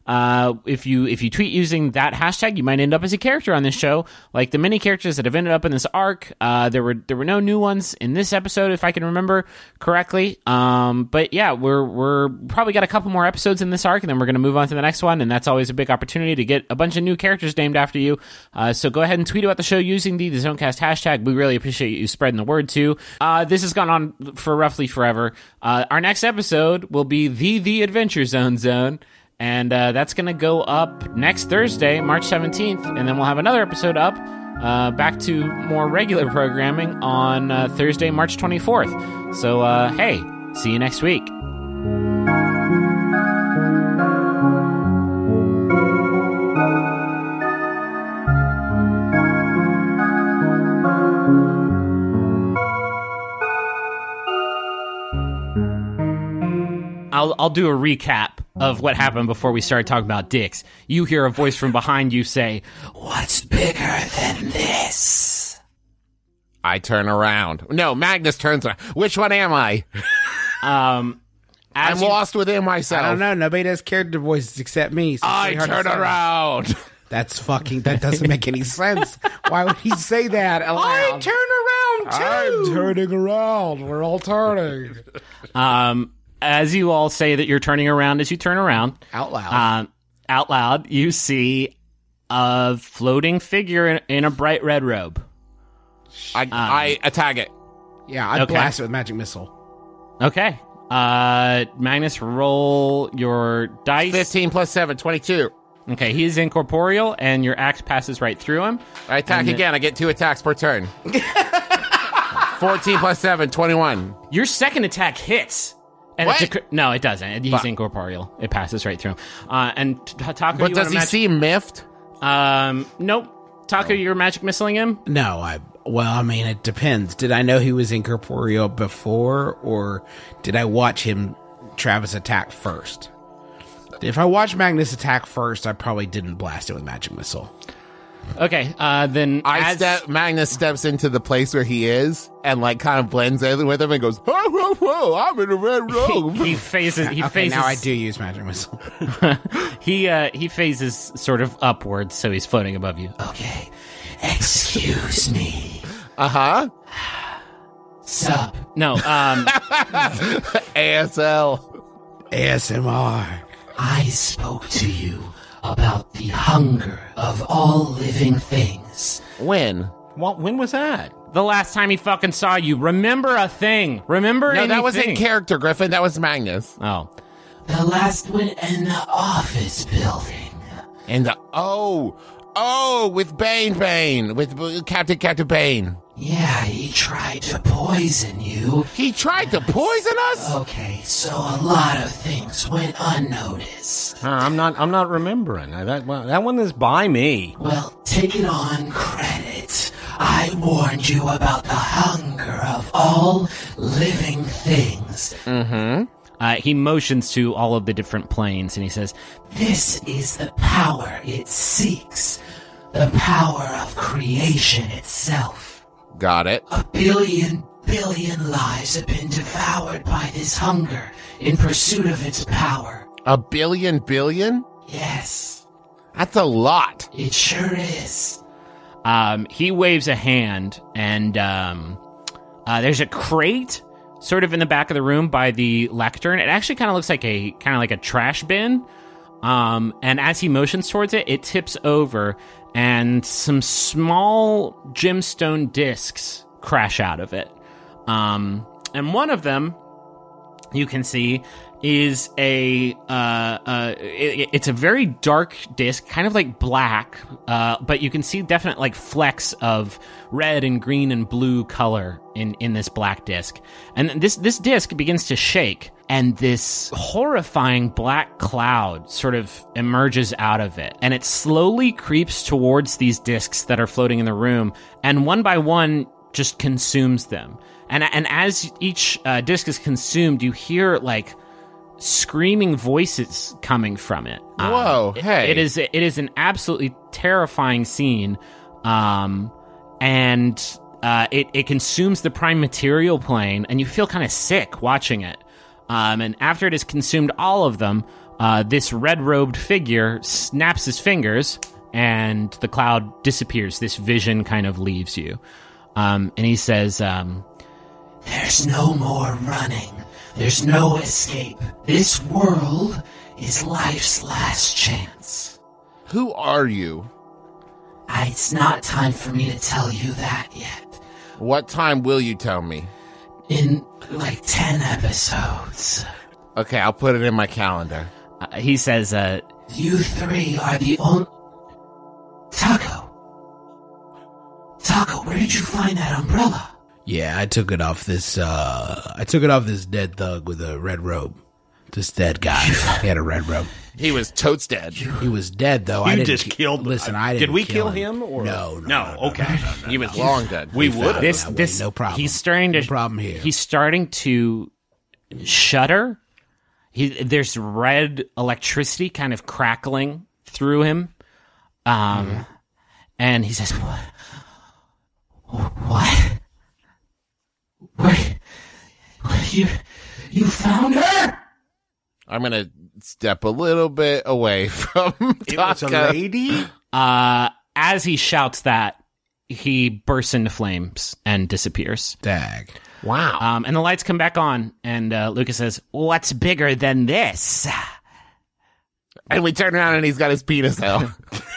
Uh, if you if you tweet using that hashtag, you might end up as a character on this show, like the many characters that have ended up in this arc. Uh, there were there were no new ones in this episode, if I can remember correctly. Um, but yeah, we're we're probably got a couple more episodes in this arc, and then we're going to move on to the next one, and that's always a big opportunity to get a bunch of new characters named after you. Uh, so go ahead and tweet about the show using the the Zonecast hashtag. We really appreciate you spreading the word too. Uh, this has gone on for roughly forever. Uh, our next episode will be the the Adventure Zone Zone. And uh, that's going to go up next Thursday, March seventeenth. And then we'll have another episode up uh, back to more regular programming on uh, Thursday, March twenty-fourth. So, uh, hey, see you next week. I'll, I'll do a recap of what happened before we started talking about dicks. You hear a voice from behind you say, "What's bigger than this?" I turn around. No, Magnus turns around. Which one am I? Um, I'm as you- lost within myself. I don't know. Nobody does character voices except me. So it's I really hard to turn say. around. That's fucking. That doesn't make any sense. Why would he say that aloud? I turn around too. I'm turning around. We're all turning Um, as you all say that you're turning around, as you turn around, out loud. um, out loud, you see a floating figure in, in a bright red robe. I, I attack it. yeah, I okay. blast it with magic missile. Okay. Uh, Magnus, roll your dice. fifteen plus seven, twenty-two. Okay, he is incorporeal, and your axe passes right through him. I attack And again. I get two attacks per turn. fourteen plus seven, twenty-one. Your second attack hits. And What? It's a, cr- no, it doesn't. He's Fuck. incorporeal. It passes right through him. Uh, and T- Taco, But you does wanna he magic- seem miffed? Um, nope. Taco, you're magic missiling him? No, I. Well, I mean, it depends. Did I know he was incorporeal before, or did I watch him, Travis, attack first? If I watched Magnus attack first, I probably didn't blast it with magic missile. Okay, uh, then I as, step. Magnus steps into the place where he is and like kind of blends in with him and goes, "Whoa, whoa, whoa! I'm in a red robe." he faces, he okay, faces, now I do use magic missile. he, uh, he phases sort of upwards, so he's floating above you. Okay, excuse me. Uh huh. Sup? No, um, A S L. A S M R. I spoke to you about the hunger of all living things. When? Well, when was that? the last time he fucking saw you. Remember a thing. Remember No, anything. that was in character, Griffin. That was Magnus. Oh. The last one in the office building. And the oh, oh, with Bane, Bane, with uh, Captain Captain Bane. Yeah, he tried to poison you. He tried to poison us. Okay, so a lot of things went unnoticed. Uh, I'm not. I'm not remembering. Uh, That well, that one is by me. Well, take it on credit. I warned you about the hunger of all living things. Mm-hmm. Uh, he motions to all of the different planes and he says, This is the power it seeks. The power of creation itself. Got it. A billion, billion lives have been devoured by this hunger in pursuit of its power. A billion billion? Yes, That's a lot. it sure is. um, he waves a hand and um, uh, there's a crate sort of in the back of the room by the lectern. It actually kind of looks like a kind of like a trash bin. Um, and as he motions towards it, it tips over and some small gemstone discs crash out of it. Um, and one of them you can see is a uh, uh, it, it's a very dark disc, kind of like black, uh, but you can see definite like flecks of red and green and blue color in, in this black disc. And this this disc begins to shake, and this horrifying black cloud sort of emerges out of it, and it slowly creeps towards these discs that are floating in the room, and one by one just consumes them. And and as each uh, disc is consumed, you hear like screaming voices coming from it. Um, Whoa, it- hey. it is it is an absolutely terrifying scene, um, and uh, it it consumes the prime material plane, and you feel kind of sick watching it. Um, and after it has consumed all of them, uh, this red-robed figure snaps his fingers, and the cloud disappears. This vision kind of leaves you. Um, and he says, um, There's no more running. There's no escape. This world is life's last chance. Who are you? I, it's not time for me to tell you that yet. What time will you tell me? In like ten episodes. Okay, I'll put it in my calendar. uh, he says, uh, You three are the only... Taco. Taco, where did you find that umbrella? Yeah, I took it off this, uh, I took it off this dead thug with a red robe. This dead guy. He had a red robe. He was totes dead. He was dead, though. I You didn't just ki- killed. Listen, I Did didn't we kill kill him? Or No, no, no. no, okay, He was long dead. we found. would. this, no, this, no problem. he's starting to, No problem here. he's starting to shudder. He, there's red electricity kind of crackling through him. Um, Mm-hmm. and he says, What? What? Wait, you, you found her? I'm gonna step a little bit away from It was a Taka. lady. uh, as he shouts that, he bursts into flames and disappears. Dag. Wow. Um, and the lights come back on, and uh, Lucas says, "What's bigger than this?" And we turn around and he's got his penis out.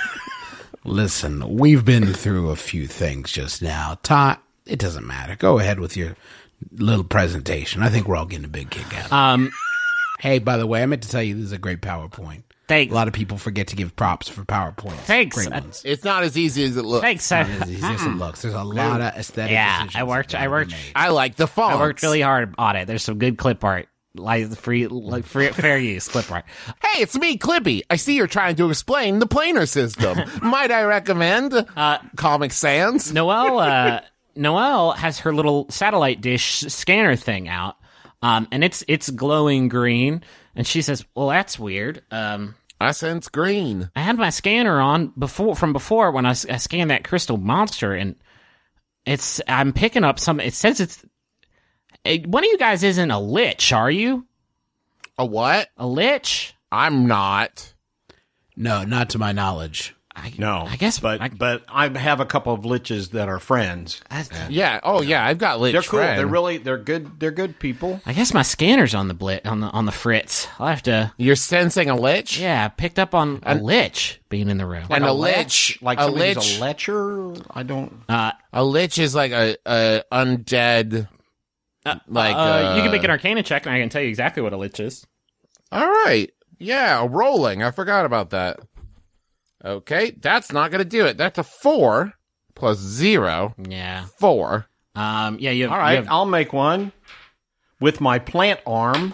Listen, we've been through a few things just now. Todd, it doesn't matter. Go ahead with your little presentation. I think we're all getting a big kick out of it. Um, Hey, by the way, I meant to tell you this is a great PowerPoint. thanks. A lot of people forget to give props for PowerPoints. Thanks. Great Uh, ones. It's not as easy as it looks. Thanks. Not Uh, as easy as it looks. There's a lot of aesthetic yeah, decisions I worked. that I have worked. been made. I like the fonts. I worked really hard on it. There's some good clip art, like free, like free, fair use clip art. Hey, it's me, Clippy. I see you're trying to explain the planar system. Might I recommend uh, Comic Sans? Noelle, uh, Noelle has her little satellite dish scanner thing out, um, and it's it's glowing green. And she says, "Well, that's weird. Um, I sense green. I had my scanner on before from before when I, s- I scanned that crystal monster, and it's I'm picking up some. It says it's eh, one of you guys isn't a lich, are you? A what? A lich? I'm not. No, not to my knowledge. I, no, I guess, but I, but I have a couple of liches that are friends. I, Yeah. Oh, yeah. I've got lit They're cool. friend. They're really they're good. They're good people. I guess my scanner's on the blit on the on the fritz. I'll have to. You're sensing a lich? Yeah, I picked up on a lich being in the room. And a lech- lich, like a somebody's lich, a lecher. I don't. Uh, a lich is like a, a undead. like uh, you can uh, make an Arcana check, and I can tell you exactly what a lich is. All right. Yeah, rolling. I forgot about that. Okay, that's not going to do it. That's a four plus zero. Yeah. Four. Um. Yeah. You have. All you right, have- I'll make one with my plant arm.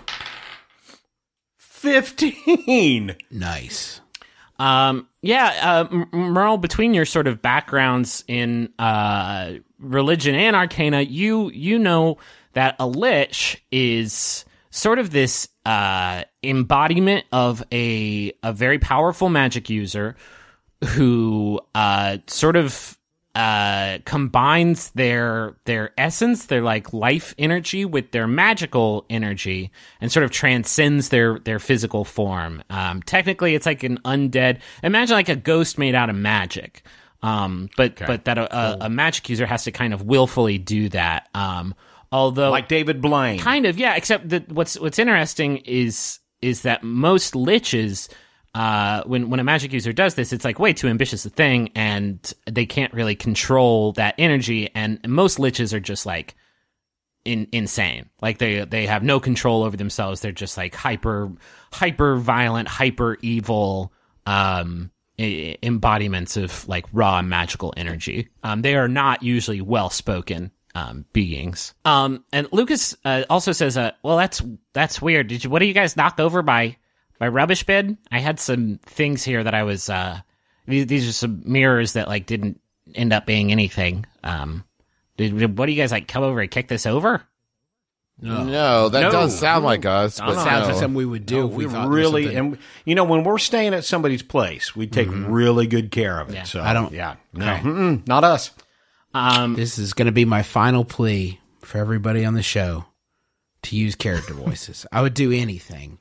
Fifteen. Nice. Um, yeah, uh, M- Merle, between your sort of backgrounds in uh, religion and arcana, you you know that a lich is sort of this uh, embodiment of a a very powerful magic user who uh, sort of uh, combines their their essence, their like life energy, with their magical energy, and sort of transcends their their physical form. Um, technically, it's like an undead. Imagine like a ghost made out of magic. Um, but but that a, a, a magic user has to kind of willfully do that. Um, although Like David Blaine. kind of, yeah. Except that what's what's interesting is is that most liches, uh, when when a magic user does this, it's like way too ambitious a thing, and they can't really control that energy. And most liches are just like in, insane. Like they they have no control over themselves. They're just like hyper hyper violent, hyper evil um, e- embodiments of like raw magical energy. Um, they are not usually well spoken um, beings. Um, and Lucas uh, also says, uh, "Well, that's that's weird. Did you? What do you guys knock over by by rubbish bin? I had some things here that I was. Uh, these, these are some mirrors that like didn't end up being anything. Um, did, what do you guys like? Come over and kick this over? No, that No. does sound like us. But It sounds no. like something we would do. if we we thought there was really, something- and you know, when we're staying at somebody's place, we take really good care of it. Yeah. So I don't- Yeah, no, Okay. Mm-mm, not us. Um, This is going to be my final plea for everybody on the show to use character voices. I would do anything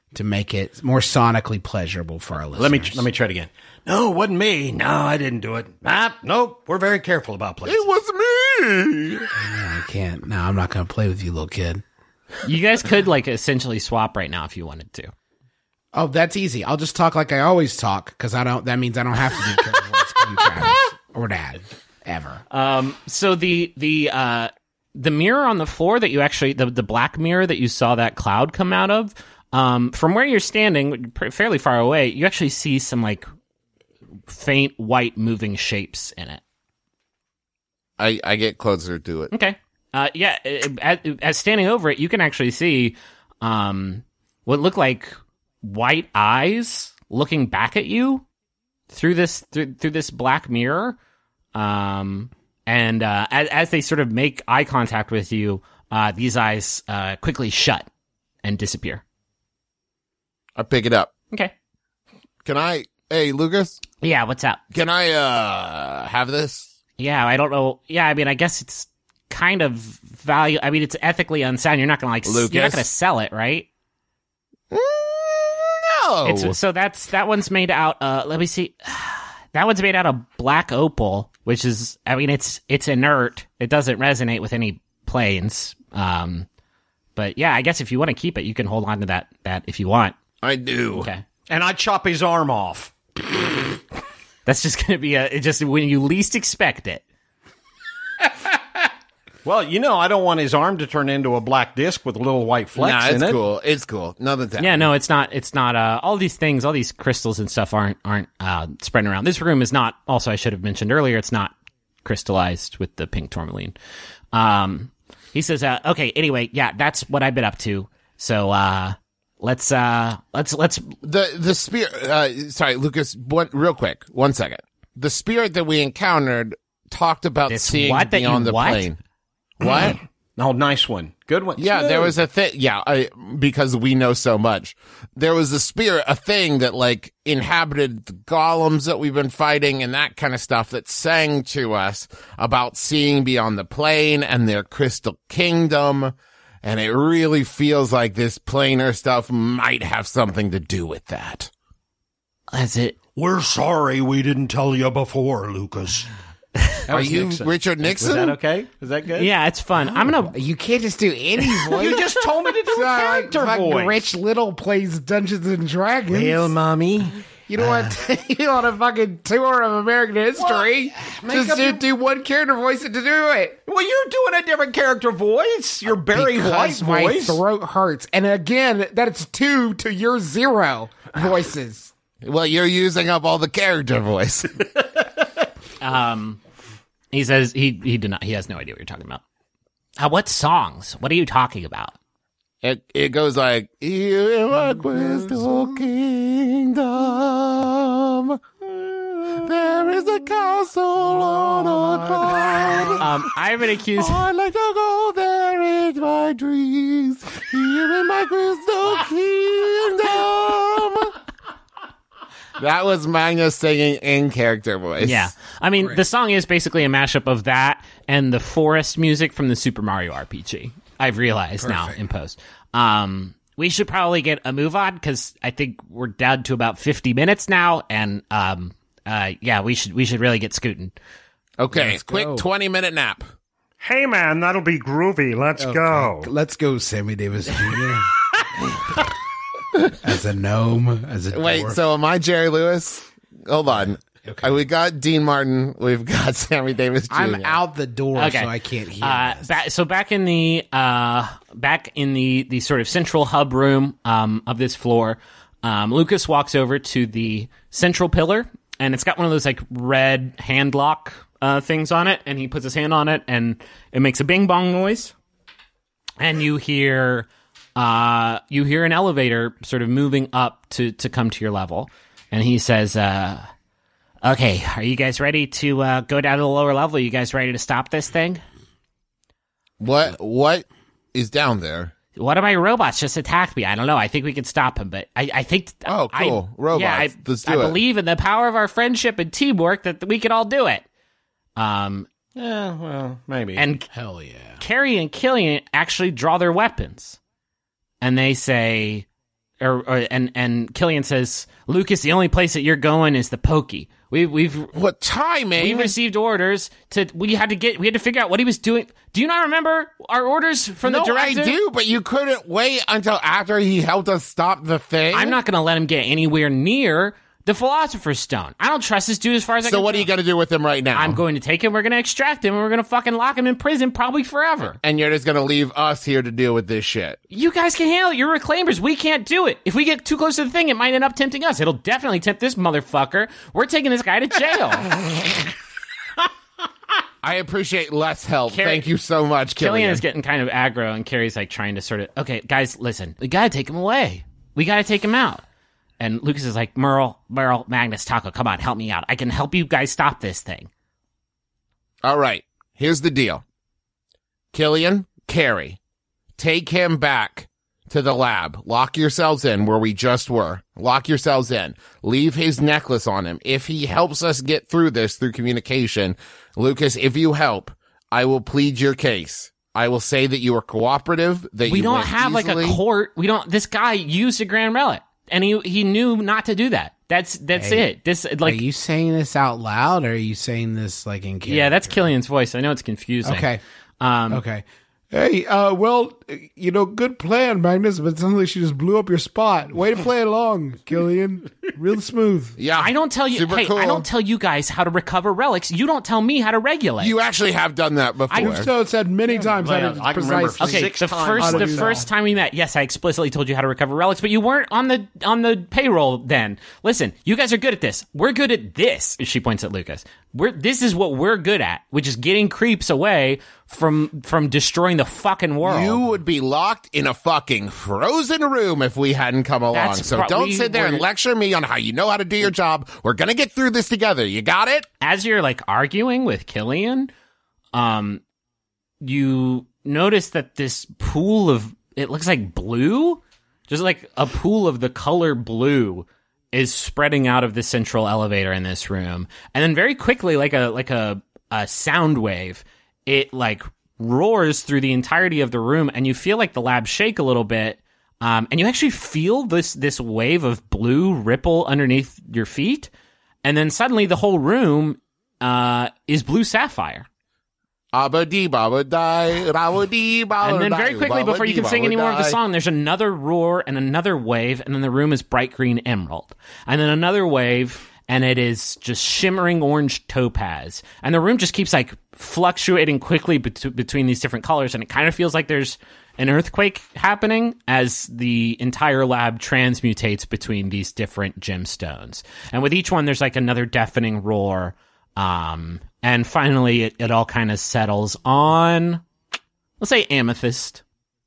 to make it more sonically pleasurable for our listeners. Let me let me try it again. No, it wasn't me. No, I didn't do it. Ah, nope. We're very careful about places. It was me. No, I can't. No, I'm not going to play with you, little kid. You guys could like essentially swap right now if you wanted to. Oh, that's easy. I'll just talk like I always talk because I don't. That means I don't have to do character voice on Travis or Dad ever. Um, so the the uh, the mirror on the floor that you actually the the black mirror that you saw that cloud come out of, um, from where you're standing, fairly far away, you actually see some like faint white moving shapes in it. I, I get closer to it. Okay. Uh, yeah. As, as standing over it, you can actually see um, what look like white eyes looking back at you through this through, through this black mirror. Um, and uh, as, as they sort of make eye contact with you, uh, these eyes uh, quickly shut and disappear. I pick it up. Okay. Can I? Hey, Lucas. Yeah. What's up? Can I uh have this? Yeah. I don't know. Yeah. I mean, I guess it's kind of value. I mean, it's ethically unsound. You're not gonna like. Lucas? You're not gonna sell it, right? No. It's, so that's that one's made out. Uh, let me see. That one's made out of black opal, which is. I mean, it's it's inert. It doesn't resonate with any planes. Um, but yeah, I guess if you want to keep it, you can hold on to that that if you want. I do. Okay. And I chop his arm off. That's just gonna be a it just when you least expect it. Well, you know, I don't want his arm to turn into a black disc with little white flecks Nah, in it's it. cool. It's cool. Nothing's happening. Yeah, no, it's not. It's not. Uh, all these things, all these crystals and stuff aren't aren't uh, spreading around. This room is not. Also, I should have mentioned earlier, it's not crystallized with the pink tourmaline. Um, he says, uh, "Okay, anyway, yeah, that's what I've been up to. So uh, let's uh, let's let's The the spirit. Uh, sorry, Lucas. One real quick. One second. The spirit that we encountered talked about This seeing what that you beyond the what? plane. What? Oh, nice one. Good one. Yeah, there Good. was a thing. Yeah, I, because we know so much. There was a spirit, a thing that like inhabited the golems that we've been fighting and that kind of stuff that sang to us about seeing beyond the plane and their crystal kingdom. And it really feels like this planar stuff might have something to do with that. that's it. We're sorry we didn't tell you before, Lucas. That Are was you Nixon. Richard Was Nixon? that okay? Is that good? Yeah, it's fun. I'm gonna. You can't just do any voice. You just told me to do a Like, character fucking voice. Rich Little plays Dungeons and Dragons. Well, mommy. You don't want you want a fucking tour of American history. Make Just up do, your- do one character voice to do it. Well, you're doing a different character voice. Your Barry White Because my voice. throat hurts. And again, that's two to your zero voices. Well, you're using up all the character voice. Um, he says he he did not. He has no idea what you're talking about. Uh, what songs? What are you talking about? It it goes like, here in my crystal kingdom, there is a castle on a cloud. Um, I've been accused. I'd like to go there in my dreams, here in my crystal kingdom. That was Magnus singing in character voice. Yeah, I mean the song is basically a mashup of that and the forest music from the Super Mario R P G. I've realized now in post. Um, we should probably get a move on because I think we're down to about fifty minutes now, and um, uh, yeah, we should we should really get scooting. Okay, Let's quick go. twenty minute nap. Hey, man, that'll be groovy. Let's go. Let's go, Sammy Davis Junior As a gnome, as a Wait, dwarf. so am I Jerry Lewis? Hold on. Okay. Uh, we got Dean Martin. We've got Sammy Davis Junior I'm out the door, Okay. so I can't hear Uh, this. ba- so back in the uh, back in the the sort of central hub room um, of this floor, um, Lucas walks over to the central pillar, and it's got one of those like red hand lock uh, things on it, and he puts his hand on it, and it makes a bing bong noise, and you hear uh, you hear an elevator sort of moving up to to come to your level, and he says. Uh, Okay, are you guys ready to uh, go down to the lower level? You guys ready to stop this thing? What what is down there? One of my robots just attacked me. I don't know. I think we can stop him, but I, I think. Oh, cool. I, Robots. Yeah, I, Let's do I it. believe in the power of our friendship and teamwork that we can all do it. Um, Yeah, well, maybe. and Hell yeah. Carrie and Killian actually draw their weapons, and they say, or, or and and Killian says, Lucas, the only place that you're going is the Pokey. We, we've what timing? We received orders to. We had to get. We had to figure out what he was doing. Do you not remember our orders from no, the director? I do, but you couldn't wait until after he helped us stop the thing. I'm not going to let him get anywhere near the Philosopher's Stone. I don't trust this dude as far as I so can. So what are you going to do with him right now? I'm going to take him. We're going to extract him, and we're going to fucking lock him in prison, probably forever. And you're just going to leave us here to deal with this shit. You guys can handle it. You're reclaimers. We can't do it. If we get too close to the thing, it might end up tempting us. It'll definitely tempt this motherfucker. We're taking this guy to jail. I appreciate less help. Carrie, Thank you so much, Killian. Killian is getting kind of aggro, and Carrie's like trying to sort of, okay, guys, listen. We got to take him away. We got to take him out. And Lucas is like, Merle, Merle, Magnus, Taco, come on, help me out. I can help you guys stop this thing. All right, here's the deal. Killian, Carrie, take him back to the lab. Lock yourselves in where we just were. Lock yourselves in. Leave his necklace on him. If he helps us get through this through communication, Lucas, if you help, I will plead your case. I will say that you were cooperative, that we you don't went have easily. like a court. We don't, this guy used a Grand Relic. And he he knew not to do that. That's that's Hey, it. This like are you saying this out loud, or are you saying this like in character? yeah, that's Killian's voice. I know it's confusing. Okay. Um, Okay. Hey, uh, well, you know, good plan, Magnus, but it sounds like she just blew up your spot. Way to play along, Killian. Real smooth. Yeah, I don't tell you. super Hey, cool. I don't tell you guys how to recover relics. You don't tell me how to regulate. You actually have done that before. You've so said many times. well, how to I can remember precisely- Okay, Six the times first how to the do first that. time we met, yes, I explicitly told you how to recover relics, but you weren't on the on the payroll then. Listen, you guys are good at this. We're good at this. She points at Lucas. We're this is what we're good at, which is getting creeps away from from destroying the fucking world. You would be locked in a fucking frozen room if we hadn't come along. That's so pro- don't we sit there and were- lecture me on how you know how to do your job. We're gonna get through this together. You got it? As you're like arguing with Killian, um, you notice that this pool of it looks like blue, just like a pool of the color blue is spreading out of the central elevator in this room, and then very quickly, like a like a a sound wave, it like roars through the entirety of the room, and you feel like the lab shake a little bit. Um, and you actually feel this this wave of blue ripple underneath your feet, and then suddenly the whole room uh, is blue sapphire. Abba dee baba die, rawa dee baba And then die, very quickly, baba before you dee can sing baba any more of the die. song, there's another roar and another wave, and then the room is bright green emerald. And then another wave, and it is just shimmering orange topaz. And the room just keeps like fluctuating quickly bet- between these different colors, and it kind of feels like there's an earthquake happening as the entire lab transmutates between these different gemstones. And with each one, there's like another deafening roar. Um, and finally, it, it all kind of settles on, let's say, amethyst.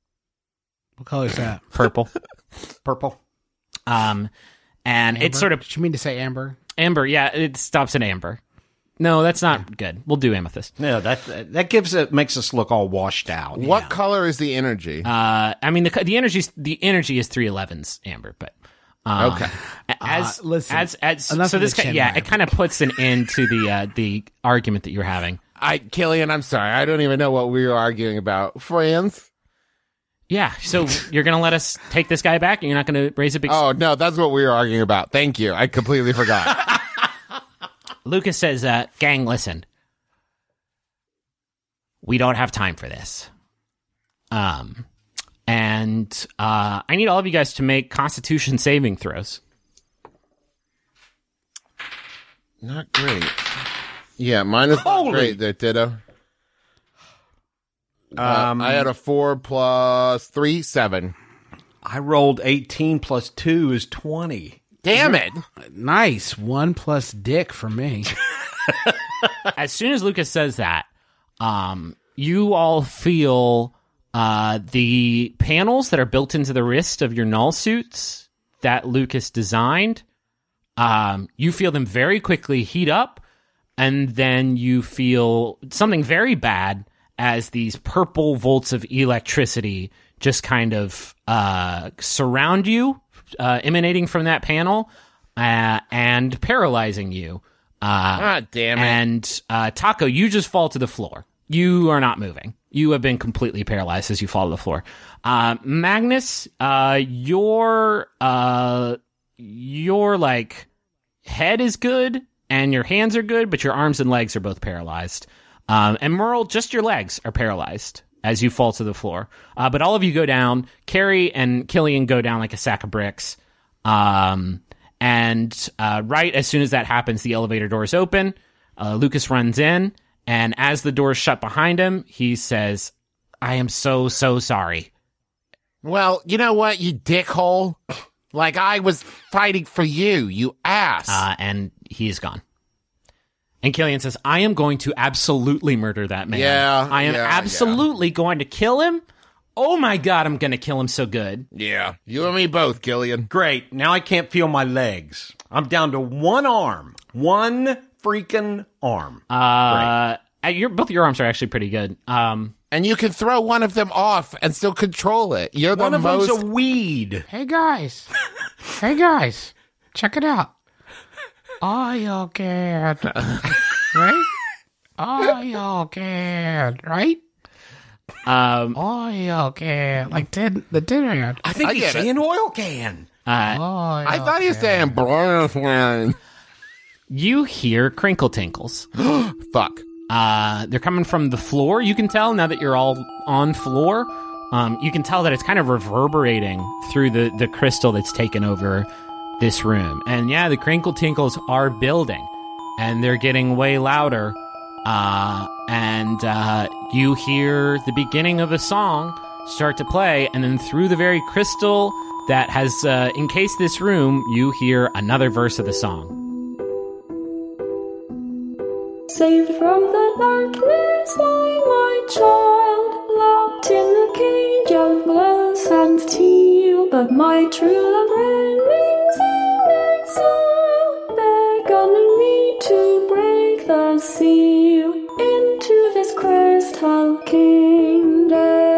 What color is that? Purple. Purple. Um, and Amber? it's sort of Did you mean to say amber? amber. Yeah, it stops at amber. No, that's not good. We'll do amethyst. Yeah, that that gives it makes us look all washed out. What color is the energy? Uh, I mean, the the energy the energy is three eleven's amber, but um, Okay. As Uh, listen, as as enough so of this the ki- chin yeah, wag. it kind of puts an end to the uh, the argument that you're having. I, Killian, I'm sorry. I don't even know what we were arguing about. Friends? Yeah, so you're gonna let us take this guy back, and you're not gonna raise a big. Oh, no, that's what we were arguing about. Thank you. I completely forgot. Lucas says, uh, "Gang, listen. We don't have time for this. Um, and uh, I need all of you guys to make Constitution saving throws." Not great. Yeah, mine is not great there, Ditto. Um, Uh, I had a four plus three, seven. I rolled eighteen plus two is twenty. Damn it. Nice. One plus dick for me. As soon as Lucas says that, um, you all feel uh, the panels that are built into the wrist of your null suits that Lucas designed. Um, you feel them very quickly heat up, and then you feel something very bad as these purple volts of electricity just kind of uh, surround you, uh, emanating from that panel, uh, and paralyzing you. Uh, Ah, damn it. and uh, Taco, you just fall to the floor. You are not moving. You have been completely paralyzed as you fall to the floor. Uh, Magnus, uh, your uh, your like head is good and your hands are good, but your arms and legs are both paralyzed. Um, and Merle, just your legs are paralyzed as you fall to the floor. Uh, but all of you go down. Carrie and Killian go down like a sack of bricks. Um, and uh, right as soon as that happens, the elevator doors open. Uh, Lucas runs in, and as the doors shut behind him, he says, "I am so, so sorry." Well, you know what, you dickhole? Like, I was fighting for you, you ass. Uh, and he is gone. And Killian says, "I am going to absolutely murder that man. Yeah, I am yeah, absolutely yeah. going to kill him. Oh my God, I'm going to kill him so good." Yeah, you and me both, Killian. Great. Now I can't feel my legs. I'm down to one arm. One freaking arm. Uh, your both your arms are actually pretty good. Um, and you can throw one of them off and still control it. You're the one of most... them's a weed. Hey guys, hey guys, check it out. I can, right? I can, right? Um, oil can, like tin, the tin can. I think I he's get saying oil can. uh, Oil I thought he was saying Brian. you hear crinkle tinkles. Fuck. Uh, they're coming from the floor. You can tell now that you're all on floor. Um, you can tell that it's kind of reverberating through the, the crystal that's taken over this room. And yeah, the crinkle tinkles are building, and they're getting way louder. Uh, and uh, you hear the beginning of a song start to play, and then through the very crystal that has uh, encased this room, you hear another verse of the song. Saved from the darkness by my child, locked in a cage of glass and steel, but my true love remains in exile, beckoning me to break the seal into this crystal kingdom.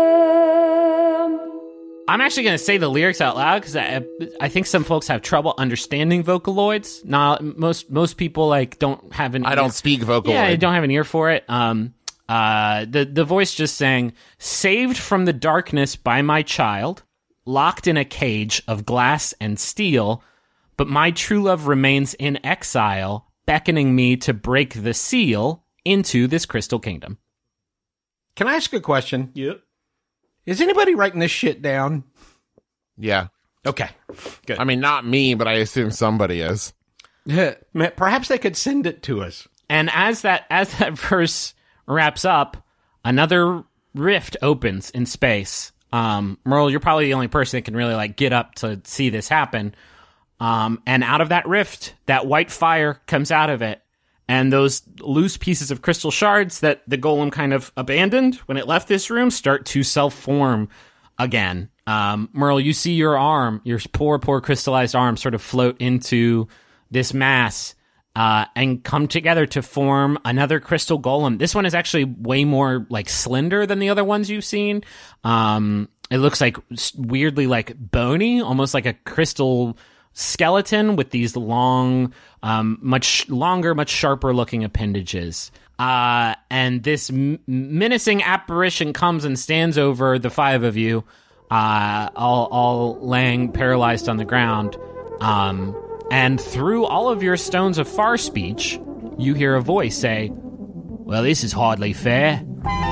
I'm actually going to say the lyrics out loud because I, I think some folks have trouble understanding Vocaloids. Not most most people like don't have an. I ear. don't speak Vocaloid. Yeah, I don't have an ear for it. Um, uh, the the voice just sang, "Saved from the darkness by my child, locked in a cage of glass and steel, but my true love remains in exile, beckoning me to break the seal into this crystal kingdom." Can I ask a question? Yep. Is anybody writing this shit down? Yeah. Okay, good. I mean, not me, but I assume somebody is. Yeah. Perhaps they could send it to us. And as that as that verse wraps up, another rift opens in space. Um, Merle, you're probably the only person that can really like get up to see this happen. Um, and out of that rift, that white fire comes out of it. And those loose pieces of crystal shards that the golem kind of abandoned when it left this room start to self-form again. Um, Merle, you see your arm, your poor, poor crystallized arm sort of float into this mass uh, and come together to form another crystal golem. This one is actually way more like slender than the other ones you've seen. Um, it looks like weirdly like bony, almost like a crystal skeleton with these long, um, much longer, much sharper looking appendages. Uh, and this m- menacing apparition comes and stands over the five of you, uh, all, all laying paralyzed on the ground. Um, and through all of your stones of far speech, you hear a voice say, "Well, this is hardly fair."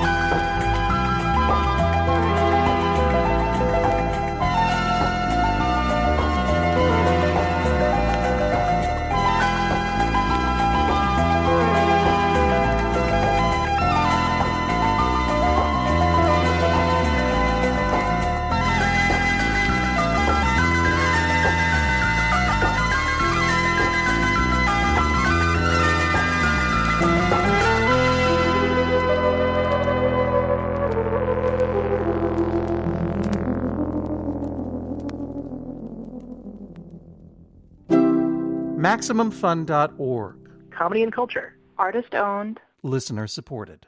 Maximum Fun dot org. Comedy and culture. Artist owned. Listener supported.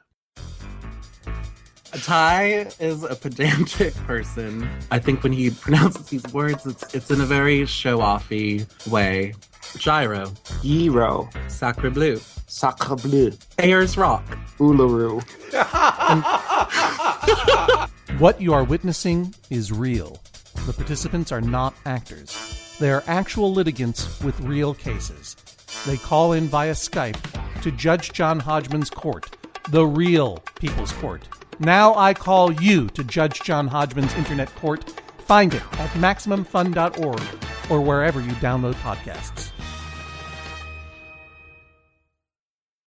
Ty is a pedantic person. I think when he pronounces these words, it's it's in a very show-offy way. Gyro. Gyro. Sacre Bleu. Sacre Bleu. Ayers Rock. Uluru. And What you are witnessing is real. The participants are not actors. They are actual litigants with real cases. They call in via Skype to Judge John Hodgman's court, the real People's Court. Now I call you to Judge John Hodgman's internet court. Find it at Maximum Fun dot org or wherever you download podcasts.